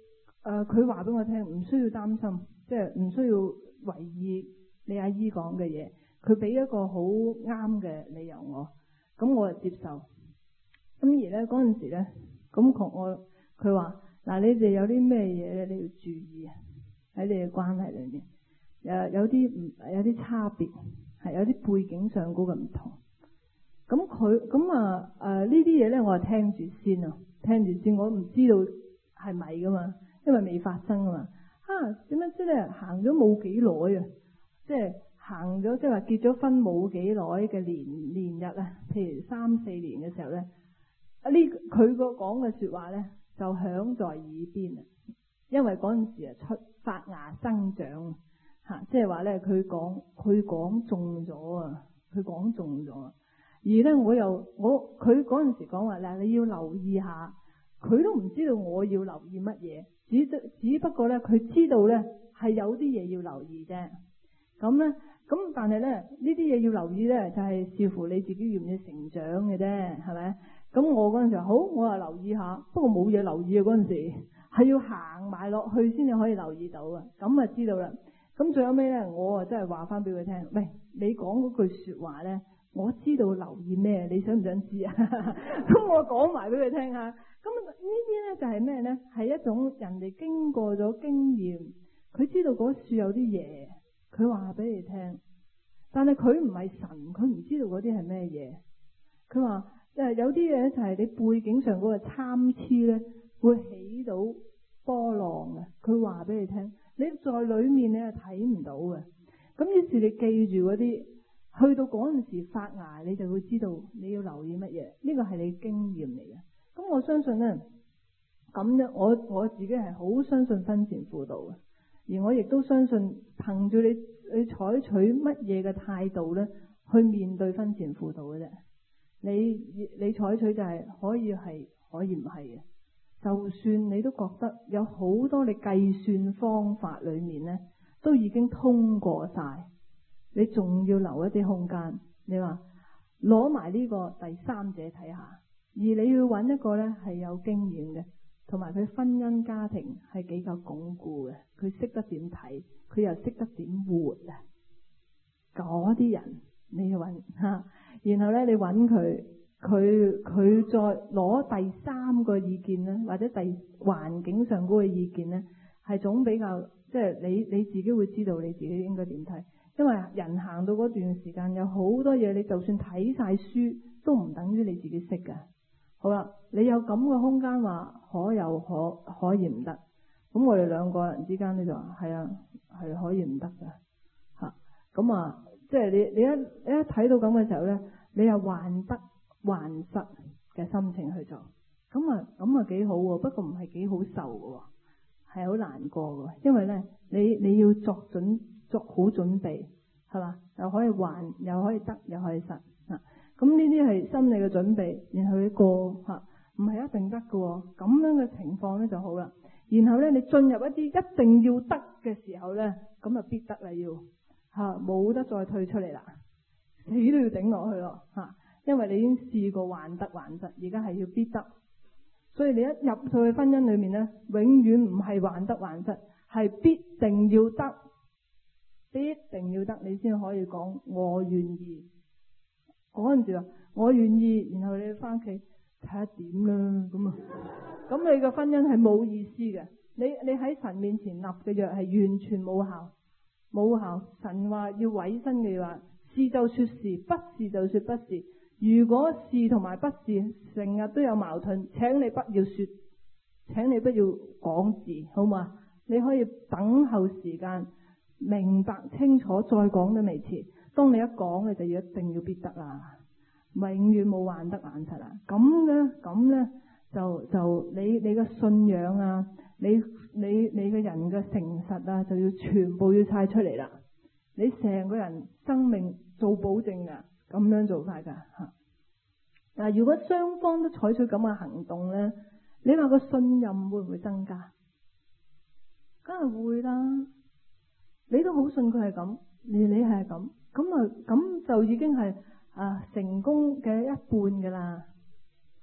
誒佢話俾我聽，唔需要擔心，即係唔需要懷疑你阿姨講嘅嘢。佢俾一個好啱嘅理由我，咁我就接受。咁而咧嗰陣時咧，咁同我佢話嗱，你哋有啲咩嘢咧，你要注意啊，喺你嘅關係裏面，誒有啲唔有啲差別，係有啲背景上嗰個唔同。咁佢咁啊誒呢啲嘢咧，我係聽住先啊，聽住先，我唔知道係咪噶嘛，因為未發生啊嘛。啊點樣知咧？行咗冇幾耐啊，即係。行咗即係話結咗婚冇幾耐嘅年年日啊，譬如三四年嘅時候咧，啊呢佢個講嘅說話咧就響在耳邊啊，因為嗰陣時啊出發芽生長吓，即係話咧佢講佢講中咗啊，佢講中咗，而咧我又我佢嗰陣時講話嗱，你要留意下，佢都唔知道我要留意乜嘢，只只不過咧佢知道咧係有啲嘢要留意啫，咁咧。咁但係咧呢啲嘢要留意咧，就係、是、視乎你自己要唔要成長嘅啫，係咪？咁我嗰陣時好，我又留意下，不過冇嘢留意啊，嗰陣時係要行埋落去先至可以留意到啊，咁啊知道啦。咁最後尾咧，我啊真係話翻俾佢聽，喂，你講嗰句說話咧，我知道留意咩，你想唔想知啊？咁我講埋俾佢聽下。咁呢啲咧就係咩咧？係一種人哋經過咗經驗，佢知道嗰樹有啲嘢。佢話俾你聽，但係佢唔係神，佢唔知道嗰啲係咩嘢。佢話誒有啲嘢就係你背景上嗰個參差咧，會起到波浪嘅。佢話俾你聽，你在裏面你係睇唔到嘅。咁於是你記住嗰啲，去到嗰陣時發芽，你就會知道你要留意乜嘢。呢個係你經驗嚟嘅。咁我相信咧，咁樣我我自己係好相信婚前輔導嘅。而我亦都相信，憑住你你採取乜嘢嘅態度咧，去面對婚前輔導嘅啫。你你採取就係可以係，可以唔係嘅。就算你都覺得有好多你計算方法裏面咧，都已經通過晒，你仲要留一啲空間。你話攞埋呢個第三者睇下，而你要揾一個咧係有經驗嘅。同埋佢婚姻家庭係幾夠鞏固嘅，佢識得點睇，佢又識得點活啊！嗰啲人你要揾吓，然後咧你揾佢，佢佢再攞第三個意見咧，或者第環境上嗰個意見咧，係總比較即係你你自己會知道你自己應該點睇，因為人行到嗰段時間有好多嘢，你就算睇晒書都唔等於你自己識㗎。好啦，你有咁嘅空間話可有可可以唔得，咁我哋兩個人之間呢就話係啊係可以唔得㗎吓，咁啊即係你你一你一睇到咁嘅時候咧，你又患得患失嘅心情去做，咁啊咁啊幾好喎，不過唔係幾好受㗎，係好難過㗎，因為咧你你要作準作好準備係嘛，又可以患又可以得又可以失啊。咁呢啲係心理嘅準備，然後你過吓，唔係一定得㗎喎。咁樣嘅情況咧就好啦。然後咧，你進入一啲一定要得嘅時候咧，咁就必得啦，要吓冇得再退出嚟啦，死都要頂落去咯吓。因為你已經試過患得患失，而家係要必得。所以你一入到去婚姻裏面咧，永遠唔係患得患失，係必定要得，必定要得，你先可以講我願意。嗰陣時話我願意，然後你翻屋企睇下點啦，咁啊，咁你個婚姻係冇意思嘅。你你喺神面前立嘅約係完全冇效，冇效。神話要委身嘅話，是就說是，不是就說不是。如果是同埋不是成日都有矛盾，請你不要說，請你不要講字，好嘛？你可以等候時間，明白清楚再講都未遲。當你一講，你就要一定要必得啦，永遠冇患得患失啦。咁咧，咁咧就就你你嘅信仰啊，你你你嘅人嘅誠實啊，就要全部要晒出嚟啦。你成個人生命做保證噶，咁樣做法噶吓。嗱，如果雙方都採取咁嘅行動咧，你話個信任會唔會增加？梗係會啦。你都好信佢係咁，你你係咁。咁啊，咁就已經係啊成功嘅一半噶啦，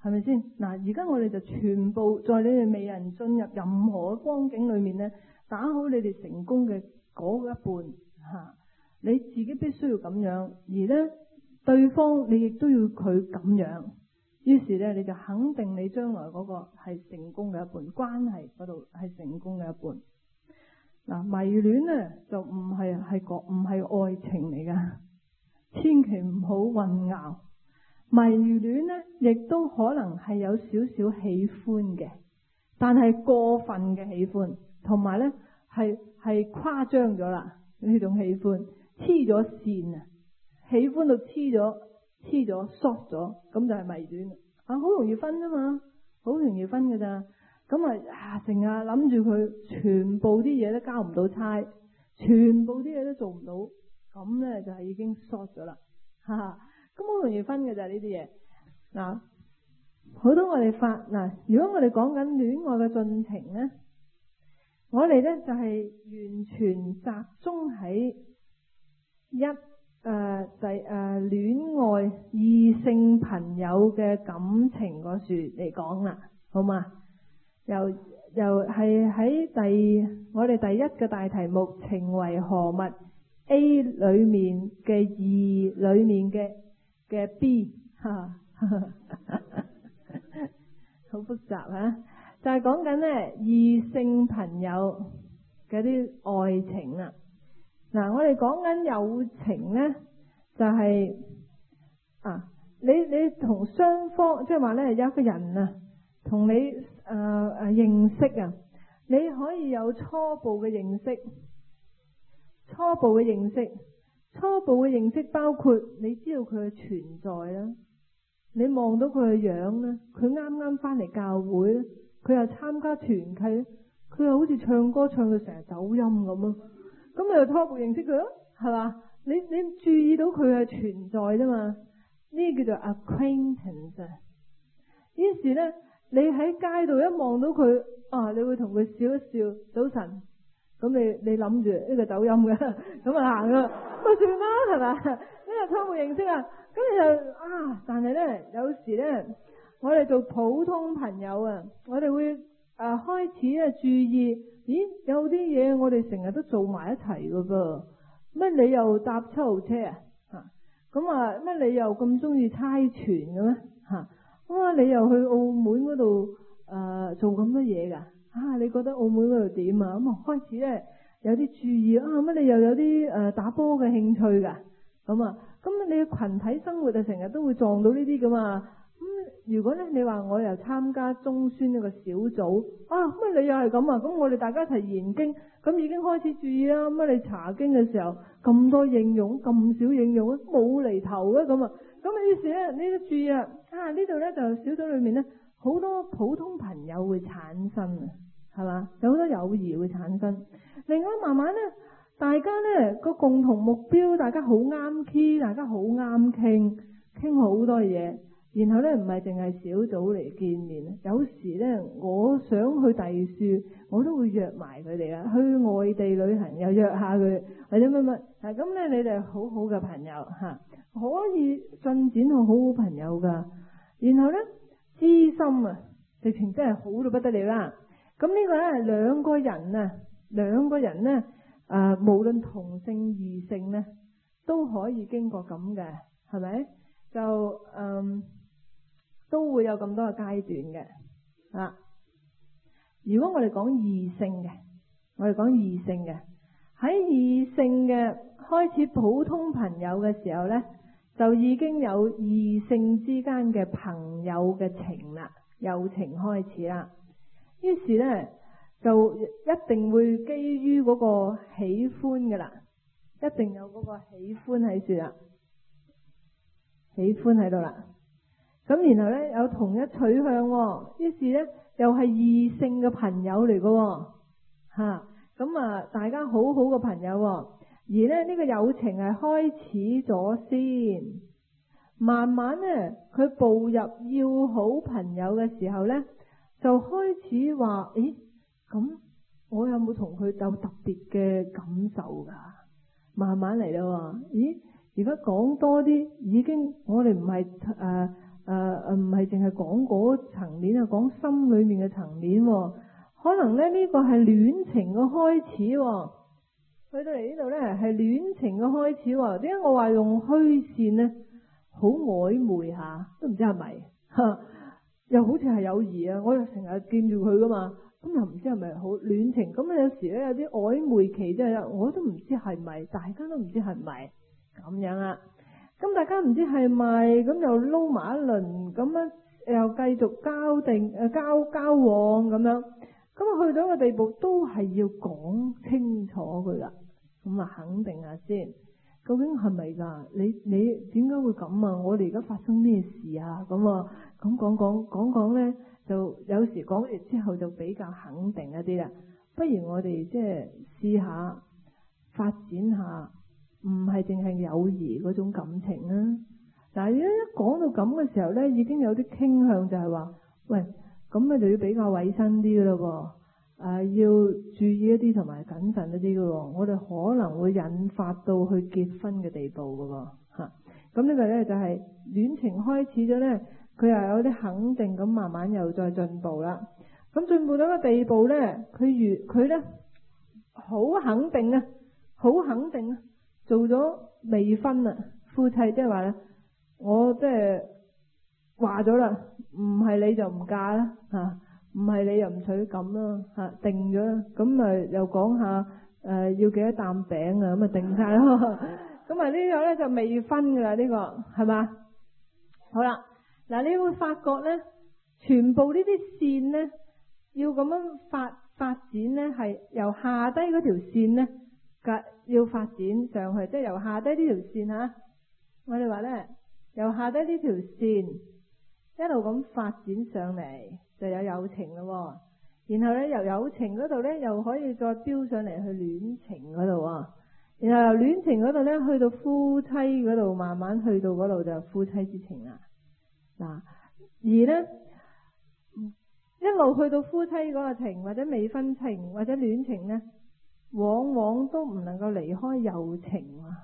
係咪先？嗱，而家我哋就全部在你哋未人進入任何嘅光景裏面咧，打好你哋成功嘅嗰一半吓、啊，你自己必須要咁樣，而咧對方你亦都要佢咁樣。於是咧，你就肯定你將來嗰個係成功嘅一半，關係嗰度係成功嘅一半。嗱、啊，迷戀咧就唔係係個唔係愛情嚟噶，千祈唔好混淆。迷戀咧亦都可能係有少少喜歡嘅，但係過分嘅喜歡，同埋咧係係誇張咗啦。呢種喜歡黐咗線啊，喜歡到黐咗。黐咗 short 咗，咁就係迷戀啊！好容易分啊嘛，好容易分㗎咋。咁啊，成日諗住佢，全部啲嘢都交唔到差，全部啲嘢都做唔到，咁咧就係已經 short 咗啦。哈哈，咁好容易分㗎咋呢啲嘢。嗱，好多我哋發嗱，如果我哋講緊戀愛嘅進程咧，我哋咧就係完全集中喺一。誒、呃，第誒戀愛異性朋友嘅感情嗰處嚟講啦，好嘛？又又係喺第我哋第一個大題目情為何物 A 裏面嘅二裏面嘅嘅 B， 哈，好複雜啊！就係講緊咧異性朋友嘅啲愛情啦。嗱，我哋講緊友情咧，就係、是、啊，你你同雙方，即係話咧，有一個人啊，同你誒誒、呃、認識啊，你可以有初步嘅認識，初步嘅認識，初步嘅認識包括你知道佢嘅存在啦，你望到佢嘅樣啦，佢啱啱翻嚟教會咧，佢又參加團契，佢又好似唱歌唱到成日走音咁啊！咁你就初步認識佢咯，係嘛？你你注意到佢係存在啫嘛？呢叫做 acquaintance。於是咧，你喺街度一望到佢啊，你會同佢笑一笑，早晨。咁你你諗住呢個走音嘅，咁啊行啦，咁算啦，係嘛？呢個初步認識啊，咁你就啊，但係咧有時咧，我哋做普通朋友啊，我哋會啊開始咧注意。咦，有啲嘢我哋成日都做埋一齊噶噃，乜你又搭七號車啊？吓，咁啊，乜你又咁中意猜拳嘅咩？吓，咁啊，你又去澳門嗰度誒做咁多嘢噶？啊，你覺得澳門嗰度點啊？咁啊，開始咧有啲注意啊，乜你又有啲誒、呃、打波嘅興趣噶？咁啊，咁你嘅群體生活就成日都會撞到呢啲噶嘛？咁、嗯、如果咧，你話我又參加中宣一個小組啊，乜你又係咁啊？咁我哋大家一齊研經，咁已經開始注意啦。乜你查經嘅時候咁多應用，咁少應用，冇厘頭嘅咁啊？咁啊，於是咧，你都注意啊，啊呢度咧就小組裏面咧好多普通朋友會產生啊，係嘛？有好多友誼會產生。另外慢慢咧，大家咧個共同目標，大家好啱 key， 大家好啱傾，傾好多嘢。然後咧唔係淨係小組嚟見面，有時咧我想去第處，我都會約埋佢哋啊。去外地旅行又約下佢，或者乜乜。嗱咁咧，你哋好好嘅朋友吓，可以進展到好好朋友噶。然後咧知心啊，直情真係好到不得了啦。咁呢個咧兩個人啊，兩個人咧誒、呃，無論同性異性咧，都可以經過咁嘅，係咪？就嗯。都會有咁多個階段嘅啊！如果我哋講異性嘅，我哋講異性嘅，喺異性嘅開始普通朋友嘅時候呢，就已經有異性之間嘅朋友嘅情啦，友情開始啦。於是呢，就一定會基於嗰個喜歡嘅啦，一定有嗰個喜歡喺處啦，喜歡喺度啦。咁然後咧有同一取向、哦，於是咧又係異性嘅朋友嚟嘅、哦，吓咁啊，大家好好嘅朋友、哦，而咧呢、這個友情係開始咗先，慢慢咧佢步入要好朋友嘅時候咧，就開始話，咦，咁我有冇同佢有特別嘅感受噶？慢慢嚟啦，咦，而家講多啲，已經我哋唔係誒。 誒唔係淨係講嗰層面啊，講心裏面嘅層面，可能咧呢個係戀情嘅開始。去到嚟呢度咧係戀情嘅開始。點解我話用虛線咧？好曖昧下，都唔知係咪，又好似係友誼啊！我又成日見住佢噶嘛，咁又唔知係咪好戀情。咁有時咧有啲曖昧期，即係我都唔知係咪，大家都唔知係咪咁樣啊。咁大家唔知係咪，咁又撈埋一輪，咁樣又繼續交定誒交交往咁樣。咁啊去到一個地步，都係要講清楚佢啦。咁啊肯定下先。究竟係咪噶？你你點解會咁啊？我哋而家發生咩事啊？咁啊，咁講講講講咧，就有時講完之後就比較肯定一啲啦。不如我哋即係試下發展下，唔係淨係友誼嗰種感情啊。嗱，如果一講到咁嘅時候咧，已經有啲傾向就係話，喂，咁啊就要比較委身啲噶咯噃。誒、啊，要注意一啲同埋謹慎一啲嘅，我哋可能會引發到去結婚嘅地步嘅，吓、啊。咁呢個咧就係、是、戀情開始咗咧，佢又有啲肯定，咁慢慢又再進步啦。咁進步到個地步咧，佢如佢咧好肯定啊，好肯定啊，做咗未婚啊，夫妻即係話咧，我即係話咗啦，唔係你就唔嫁啦，吓、啊。唔係你又唔娶咁咯，吓定咗啦，咁咪又講下誒、呃、要幾多擔餅啊，咁咪定晒咯。咁啊呢個咧就未婚噶啦，呢、這個係嘛？好啦，嗱你會發覺咧，全部呢啲線咧要咁樣發發展咧，係由下低嗰條線咧，要發展上去，即係由下低呢條線吓。我哋話咧，由下低呢條線一路咁發展上嚟。就有友情咯，然後咧由友情嗰度咧又可以再飆上嚟去戀情嗰度啊，然後由戀情嗰度咧去到夫妻嗰度，慢慢去到嗰度就夫妻之情啦。嗱，而咧一路去到夫妻嗰個情或者未婚情或者戀情咧，往往都唔能夠離開友情啊，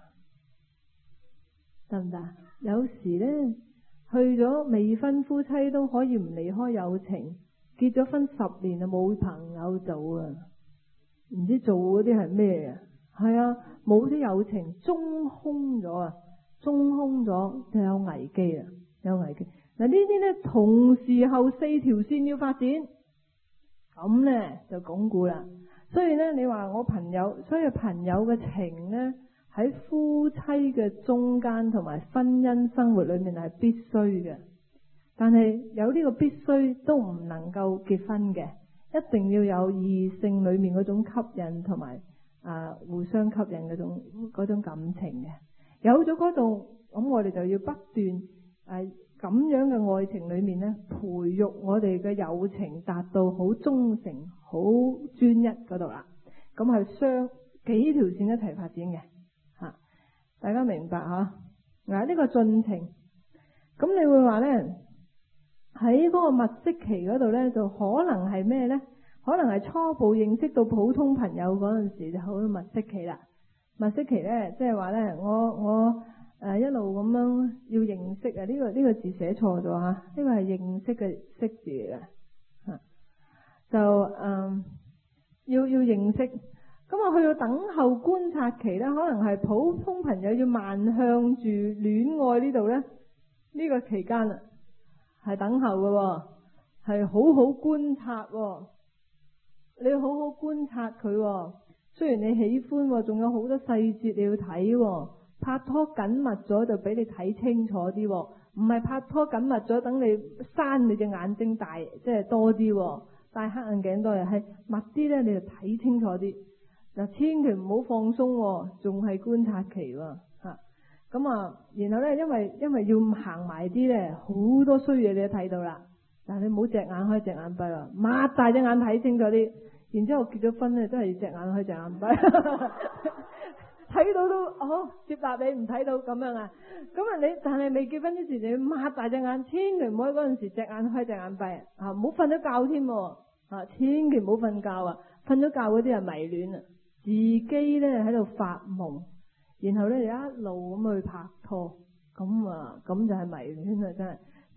得唔得？有時咧。去咗未婚夫妻都可以唔離開友情，結咗婚十年就冇朋友做啊，唔知做嗰啲係咩啊？係啊，冇啲友情中空咗啊，中空咗就有危機啊，有危機。嗱呢啲咧同時候四條線要發展，咁咧就鞏固啦。所以咧你話我朋友，所以朋友嘅情咧。喺夫妻嘅中間同埋婚姻生活裏面係必須嘅，但係有呢個必須都唔能夠結婚嘅，一定要有異性裏面嗰種吸引同埋啊互相吸引嗰種嗰種感情嘅。有咗嗰種，咁我哋就要不斷誒咁樣嘅愛情裏面咧，培育我哋嘅友情達到好忠誠、好專一嗰度啦。咁係雙幾條線一齊發展嘅。大家明白吓？嗱，呢個進程，咁你會話咧喺嗰個物色期嗰度咧，就可能係咩咧？可能係初步認識到普通朋友嗰陣時就好物色期啦。物色期咧，即係話咧，我我誒一路咁樣要認識啊！呢個呢個字寫錯咗吓，呢個係認識嘅識字嚟嘅吓，就誒要要認識。咁啊，去到等候觀察期咧，可能係普通朋友要邁向住戀愛呢度咧，呢個期間啊，係等候嘅，係好好觀察，你要好好觀察佢。雖然你喜歡，仲有好多細節你要睇。拍拖緊密咗就俾你睇清楚啲，唔係拍拖緊密咗等你閂你隻眼睛大，即係多啲，戴黑眼鏡多，係密啲咧，你就睇清楚啲。嗱，千祈唔好放鬆，仲係觀察期吓。咁啊，然後咧，因為因為要行埋啲咧，好多衰嘢你都睇到啦。但係你唔好隻眼開隻眼閉啊，擘大隻眼睇清楚啲。然之後結咗婚咧，真係隻眼開隻眼閉，睇到都哦接納你，唔睇到咁樣啊。咁啊，你但係未結婚之前，你要擘大隻眼，千祈唔好喺嗰陣時隻眼開隻眼閉啊，唔好瞓咗覺添啊，千祈唔好瞓覺啊，瞓咗覺嗰啲係迷戀啊。自己咧喺度發夢，然後咧一路咁去拍拖，咁啊咁就係迷戀啊！真係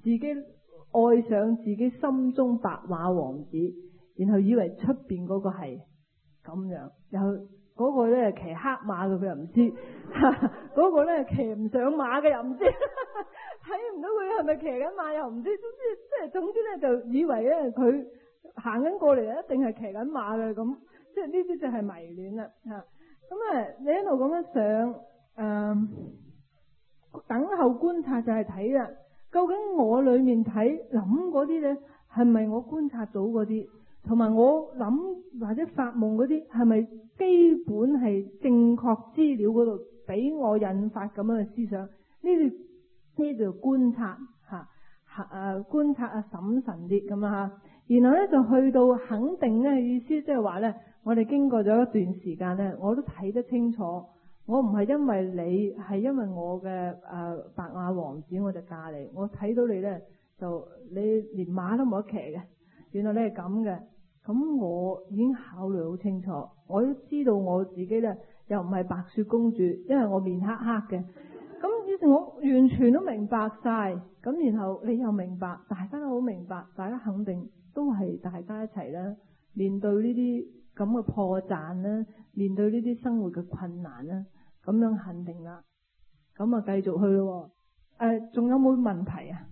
自己愛上自己心中白馬王子，然後以為出邊嗰個係咁樣，然後嗰個咧騎黑馬嘅佢又唔知，嗰個咧騎唔上馬嘅又唔知，睇唔到佢係咪騎緊馬又唔知，總之即係總之咧就以為咧佢行緊過嚟一定係騎緊馬嘅咁，即係呢啲就係迷戀啦吓。咁啊，你一路咁樣上誒、呃，等候觀察就係睇啦，究竟我裏面睇諗嗰啲咧係咪我觀察到嗰啲？同埋我諗或者發夢嗰啲係咪基本係正確資料嗰度俾我引發咁樣嘅思想？呢啲呢叫觀察吓，誒、啊、觀察啊審慎啲咁啊吓。然後咧就去到肯定咧意思，即係話咧，我哋經過咗一段時間咧，我都睇得清楚，我唔係因為你，係因為我嘅誒、呃、白馬王子我就嫁你。我睇到你咧就你連馬都冇得騎嘅，原來你係咁嘅。咁我已經考慮好清楚，我都知道我自己咧又唔係白雪公主，因為我面黑黑嘅。咁於是我完全都明白晒，咁然後你又明白，大家都好明白，大家肯定都係大家一齊啦，面對呢啲咁嘅破綻啦，面對呢啲生活嘅困難啦，咁樣肯定啦。咁啊繼續去咯。誒、呃，仲有冇問題啊？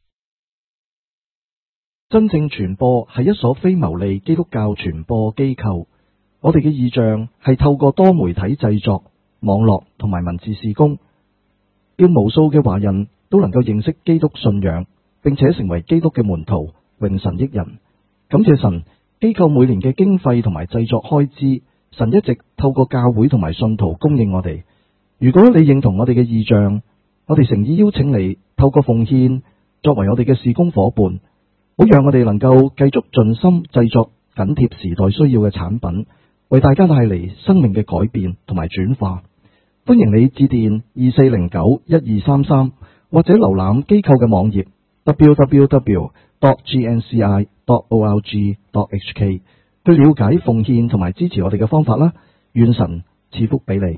真正傳播係一所非牟利基督教傳播機構，我哋嘅異象係透過多媒體製作、網絡同埋文字事工，叫無數嘅華人都能夠認識基督信仰，並且成為基督嘅門徒，榮神益人。感謝神，機構每年嘅經費同埋製作開支，神一直透過教會同埋信徒供應我哋。如果你認同我哋嘅異象，我哋誠意邀請你透過奉獻作為我哋嘅事工夥伴，好讓我哋能夠繼續盡心製作緊貼時代需要嘅產品，為大家帶嚟生命嘅改變同埋轉化。歡迎你致電二四零九一二三三，或者瀏覽機構嘅網頁 double-u double-u double-u dot g n c i dot org dot h k 去了解奉獻同埋支持我哋嘅方法啦。願神賜福俾你。